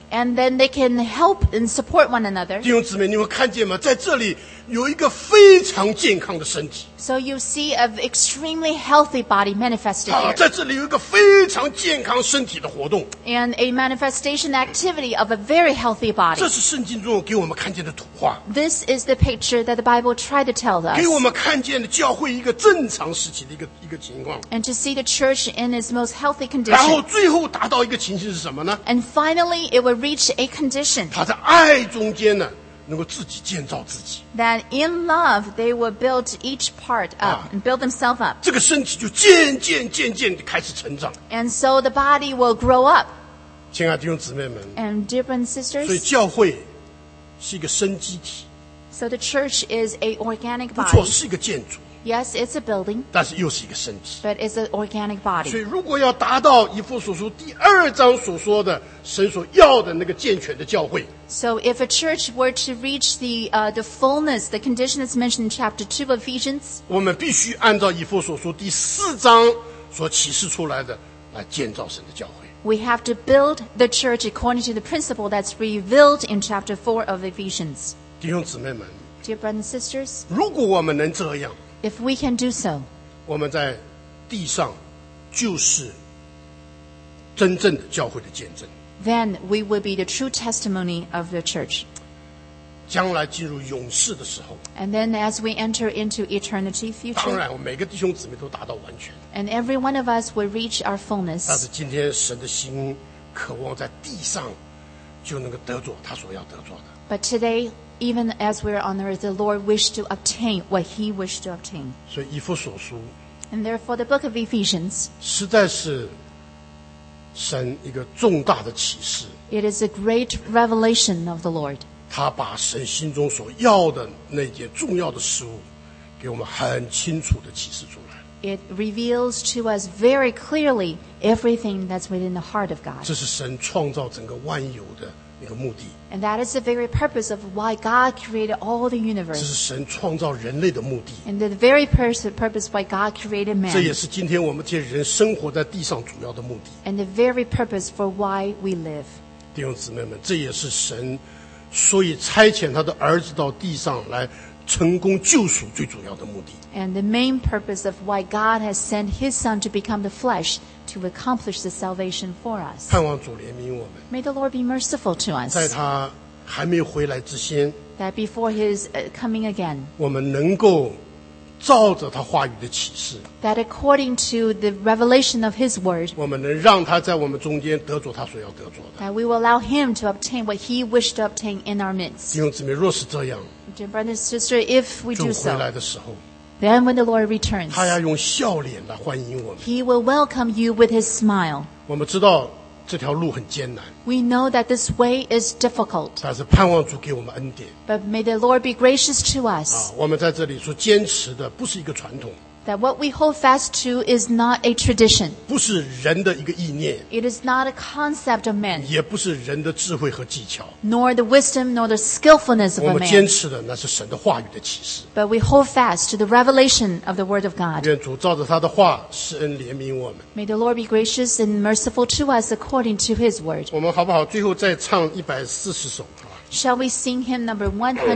And then they can help and support one another. 弟兄姊妹，你们看见吗？在这里有一个非常健康的身体。 So you see an extremely healthy body manifested 啊， here. 在这里有一个非常健康身体的活动。 And a manifestation activity of a very healthy body. 这是圣经中给我们看见的图画， This is the picture that the Bible tried to tell 给我 us. 们看见的教会一个正常时期的一个情况。 And to see the church in its most healthy 然后 condition. 最后达到一个情形是什么呢？ And finally, it will reach a condition 他在爱中间呢，能够自己建造自己， that in love they will build each part up and build themselves up. 这个身体就渐渐地开始成长。 And so the body will grow up. 亲爱的弟兄姊妹们， And dear brothers and 所以 sisters, 教会是一个生机体， so the church is a organic 不错， body. 是一个建筑， Yes, it's a building, 但是又是一个身体。 but it's an organic 所以， body. 如果要达到以弗所书第2章所说的神所要的那个健全的教会， So if a church were to reach the fullness, the condition that's mentioned in chapter 2 of Ephesians, 我们必须按照以弗所书第4章所启示出来的来建造神的教会。 we have to build the church according to the principle that's revealed in chapter 4 of Ephesians. 弟兄姊妹们， Dear brothers and sisters, 如果我们能这样， if we can do so, 我们在地上就是真正的教会的见证。 then we will be the true testimony of the church. 将来进入永世的时候， And then as we enter into eternity 当 future, 然我们每个弟兄姊妹都达到完全。 and every one of us will reach our 但是 fullness. 今天神的心渴望在地上就能够得着他所要得着的。 But today, even as we're on earth, the Lord wished to obtain what he wished to obtain. 所以以弗所书 And therefore, the book of Ephesians, 实在是神一个重大的启示， it is a great revelation of the Lord. 他把神心中所要的那件重要的事物，给我们很清楚的启示出来。 It reveals to us very clearly everything that's within the heart of God. 这是神创造整个万有的一个目的， And that is the very purpose of why God created all the 这是 universe. 神创造人类的目的。 And the very purpose why God created 这也 man. 是今天我们这些人生活在地上主要的目的。 And the very purpose for why we live. 弟兄姊妹们，这也是神所以差遣他的儿子到地上来成功救赎最主要的目的。 And the main purpose of why God has sent his son to become the flesh to accomplish the salvation for us. 盼望主怜悯我们， May the Lord be merciful to 在 us, 他还没有回来之前， that before his coming again, 我们能够照着他话语的启示， that according to the revelation of his word, 我们能让他在我们中间得着他所要得着的。 that we will allow him to obtain what he wished to obtain in our 弟 midst. 兄姊妹，若是这样， Dear brother and sister, if we 主 do 回来 so, 的时候， then when the Lord returns, 他要用笑脸来欢迎我们。 he will welcome you with his smile. 我们知道这条路很艰难， We know that this way is difficult, 但是盼望主给我们恩典 but may the Lord be gracious to 啊 us. 我们在这里所坚持的不是一个传统， That what we hold fast to is not a tradition. 不是人的一个意念， It is not a concept of man, 也不是人的智慧和技巧。 nor the wisdom, nor the skillfulness of 我 a 们坚 man. 持的那是神的话语的启示。 But we hold fast to the revelation of the Word of God. 愿主照着他的话施恩怜悯我们。 May the Lord be gracious and merciful to us according to His Word. 我们好不好？最后再唱140首，好吧？ Shall we sing hymn number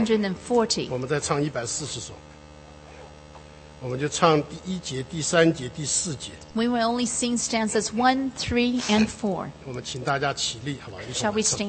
140? 我们再唱140首，我们就唱第1节、第3节、第4节。 We will only sing stanzas 1, 3, and 4. 我们请大家起立，好吧？一同 Shall 来 we 唱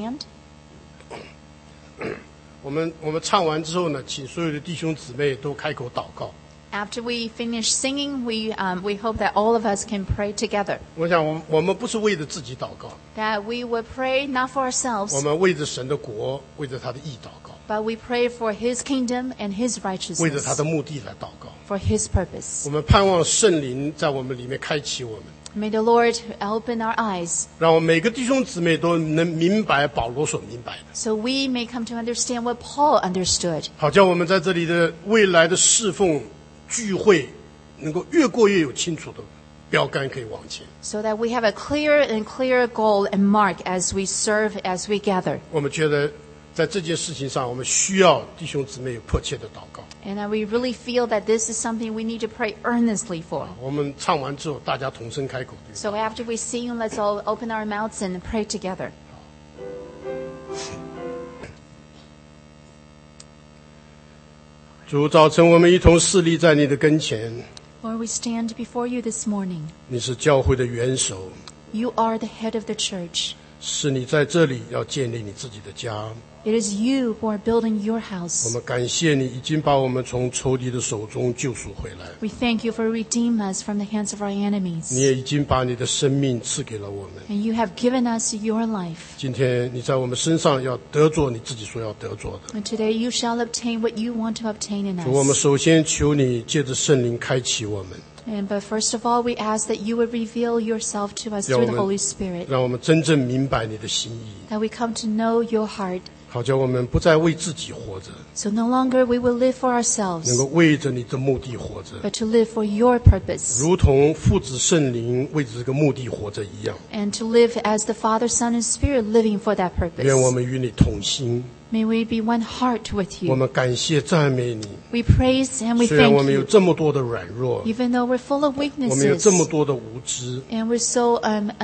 stand? 我们唱完之后呢，请所有的弟兄姊妹都开口祷告。 After we finish singing, we hope that all of us can pray together. 我想我们不是为着自己祷告， That we will pray not for 我 ourselves, 们为着神的国，为着他的义祷告， but we pray for His kingdom and His 为着他 righteousness, 的目的来祷告。 for His purpose. 我们盼望圣灵在我们里面开启我们， May the Lord open our eyes 让我们每个弟兄姊妹都能明白保罗所明白的， so we may come to understand what Paul understood, 好叫我们在这里的未来的侍奉聚会能够越过越有清楚的标杆可以往前。 so that we have a clearer and clearer goal and mark as we serve, as we gather. 我们觉得在这件事情上，我们需要弟兄姊妹有迫切的祷告。 And we really feel that this is something we need to pray earnestly for. 我们唱完之后，大家同声开口。 So after we sing, let's all open our mouths and pray together. 主，早晨我们一同侍立在你的跟前， Lord, we stand before you this morning. 你是教会的元首， You are the head of the church. 是你在这里要建立你自己的家。 It is you who are building your 我 house. 们感谢你已经把我们从仇敌的手中救赎回来， We thank you for redeeming us from the hands of our 你 enemies. 也已经把你的生命赐给了我们。 And you have given us your life. 今天你在我们身上要得着你自己所要得着的。 And today you shall obtain what you want to obtain in 主，我们 us. 首先求你借着圣灵开启我们， But first of all, we ask that you would reveal yourself to us through the Holy Spirit. 让我们真正明白你的心意， That we come to know your heart. 好叫我们不再为自己活着， So no longer we will live for 能 ourselves, 够为着你的目的活着， but to live for your purpose. 如同父子圣灵为着这个目的活着一样。 And to live as the Father, Son, and Spirit living for that 愿我 purpose. 们与你同心， May we be one heart with 我 you. 们感谢赞美你。 We praise and we 虽然我 thank 们有 you. 这么多的软弱， Even though we're full of 我们有这么 weaknesses 多的无知， and we're so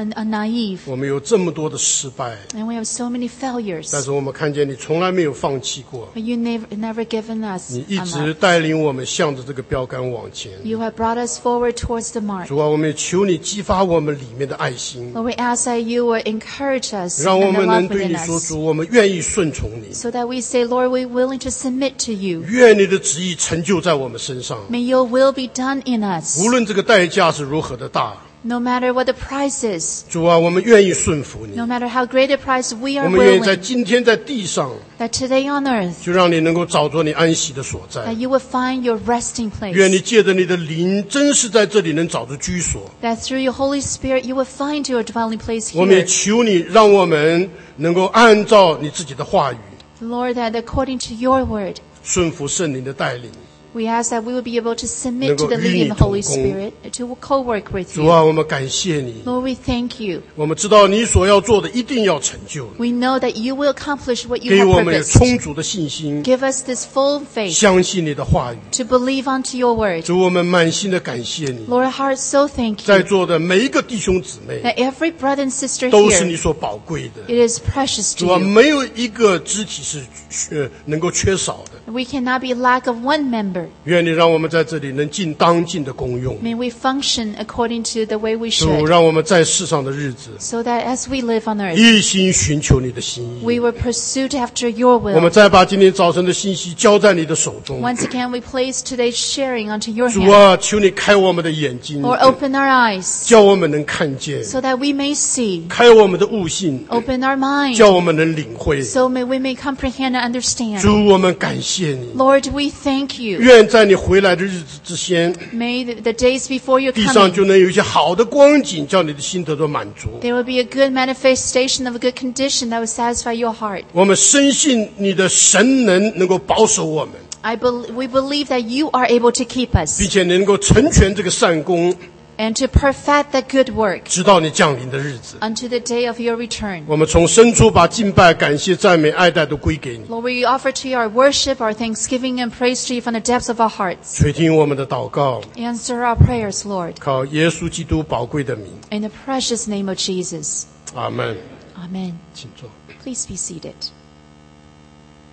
naive 我们有这么多的失败， and we have so many 但 failures, 是我们看见你从来没有放弃过， but you never given us 你一 a 直 mark. 带领我们向着这个标杆往前。 You have brought us forward towards the mark. 主啊，我们也求你激发我们里面的爱心， Lord, we ask that you would encourage us 让我 and the 们 love 能对 within 你说 us, 主，我们愿意顺从你， so that we say, Lord, we're willing to submit to you. 愿你的旨意成就在我们身上， May your will be done in us. 无论这个代价是如何的大。 No matter what the price is, 主啊，我们愿意顺服你， no matter how great a price, we 我 are 们愿意在 willing 今天在地上， that today on earth, 就让你能够找着你安息的所在 that。you would find your resting 愿你 place. 借着你的灵，真是在这里能找着居所。 That through your Holy Spirit, you would find your dwelling place 我们也 here. 求你，让我们能够按照你自己的话语， Lord, that according to your word, 顺服圣灵的带领。 we ask that we would be able to submit to the leading of the Holy Spirit, to co-work with 主啊， you. 我们感谢你， Lord, we thank you. 我们知道你所要做的一定要成就， We know that you will accomplish what you 给 have 我们有 purposed. 充足的信心， Give us this full faith 相信你的话语。 to believe unto your word. 主，我们满心的感谢你， Lord, our hearts so thank 在 you 座的每一个弟兄姊妹 that every brother and sister 都是你 here, 所宝贵的。 it is precious 主啊， to you. 没有一个肢体是能够缺少的。 We cannot be lack of one member. 愿你让我们在这里能尽当尽的功用。 May we function according to the way we 主， should, 让我们在世上的日子 so that as we live on earth, 一心寻求你的心意。 we will pursue after your 我们 will. 再把今天早晨的信息交在你的手中。 Once again, we place today's sharing onto your 主 hand. 啊，求你开我们的眼睛， Lord, open our eyes 叫我们能看见； so that we may see. 开我们的悟性， Open our mind 叫我们能领会。 so we may comprehend and understand. 主，我们感谢你。 Lord, we thank you. 愿在你回来的日子之前， May the days before your 地上就 coming, 能有一些好的光景，叫你的心得到满足。 there will be a good manifestation of a good condition that will satisfy your heart. 我们深信你的神能够保守我们， We believe that you are able to keep 并 us 且能够成全这个善功， and to perfect that good work 直到你降临的日子。 unto the day of your return. 我们从深处把敬拜、感谢、赞美、爱戴都归给你， Lord, we offer to you our worship, our thanksgiving, and praise to you from the depths of our hearts. 垂听我们的祷告， Answer our prayers, Lord, 靠耶稣基督宝贵的名， in the precious name of Jesus. 阿门。 Amen. 请坐。 Please be seated.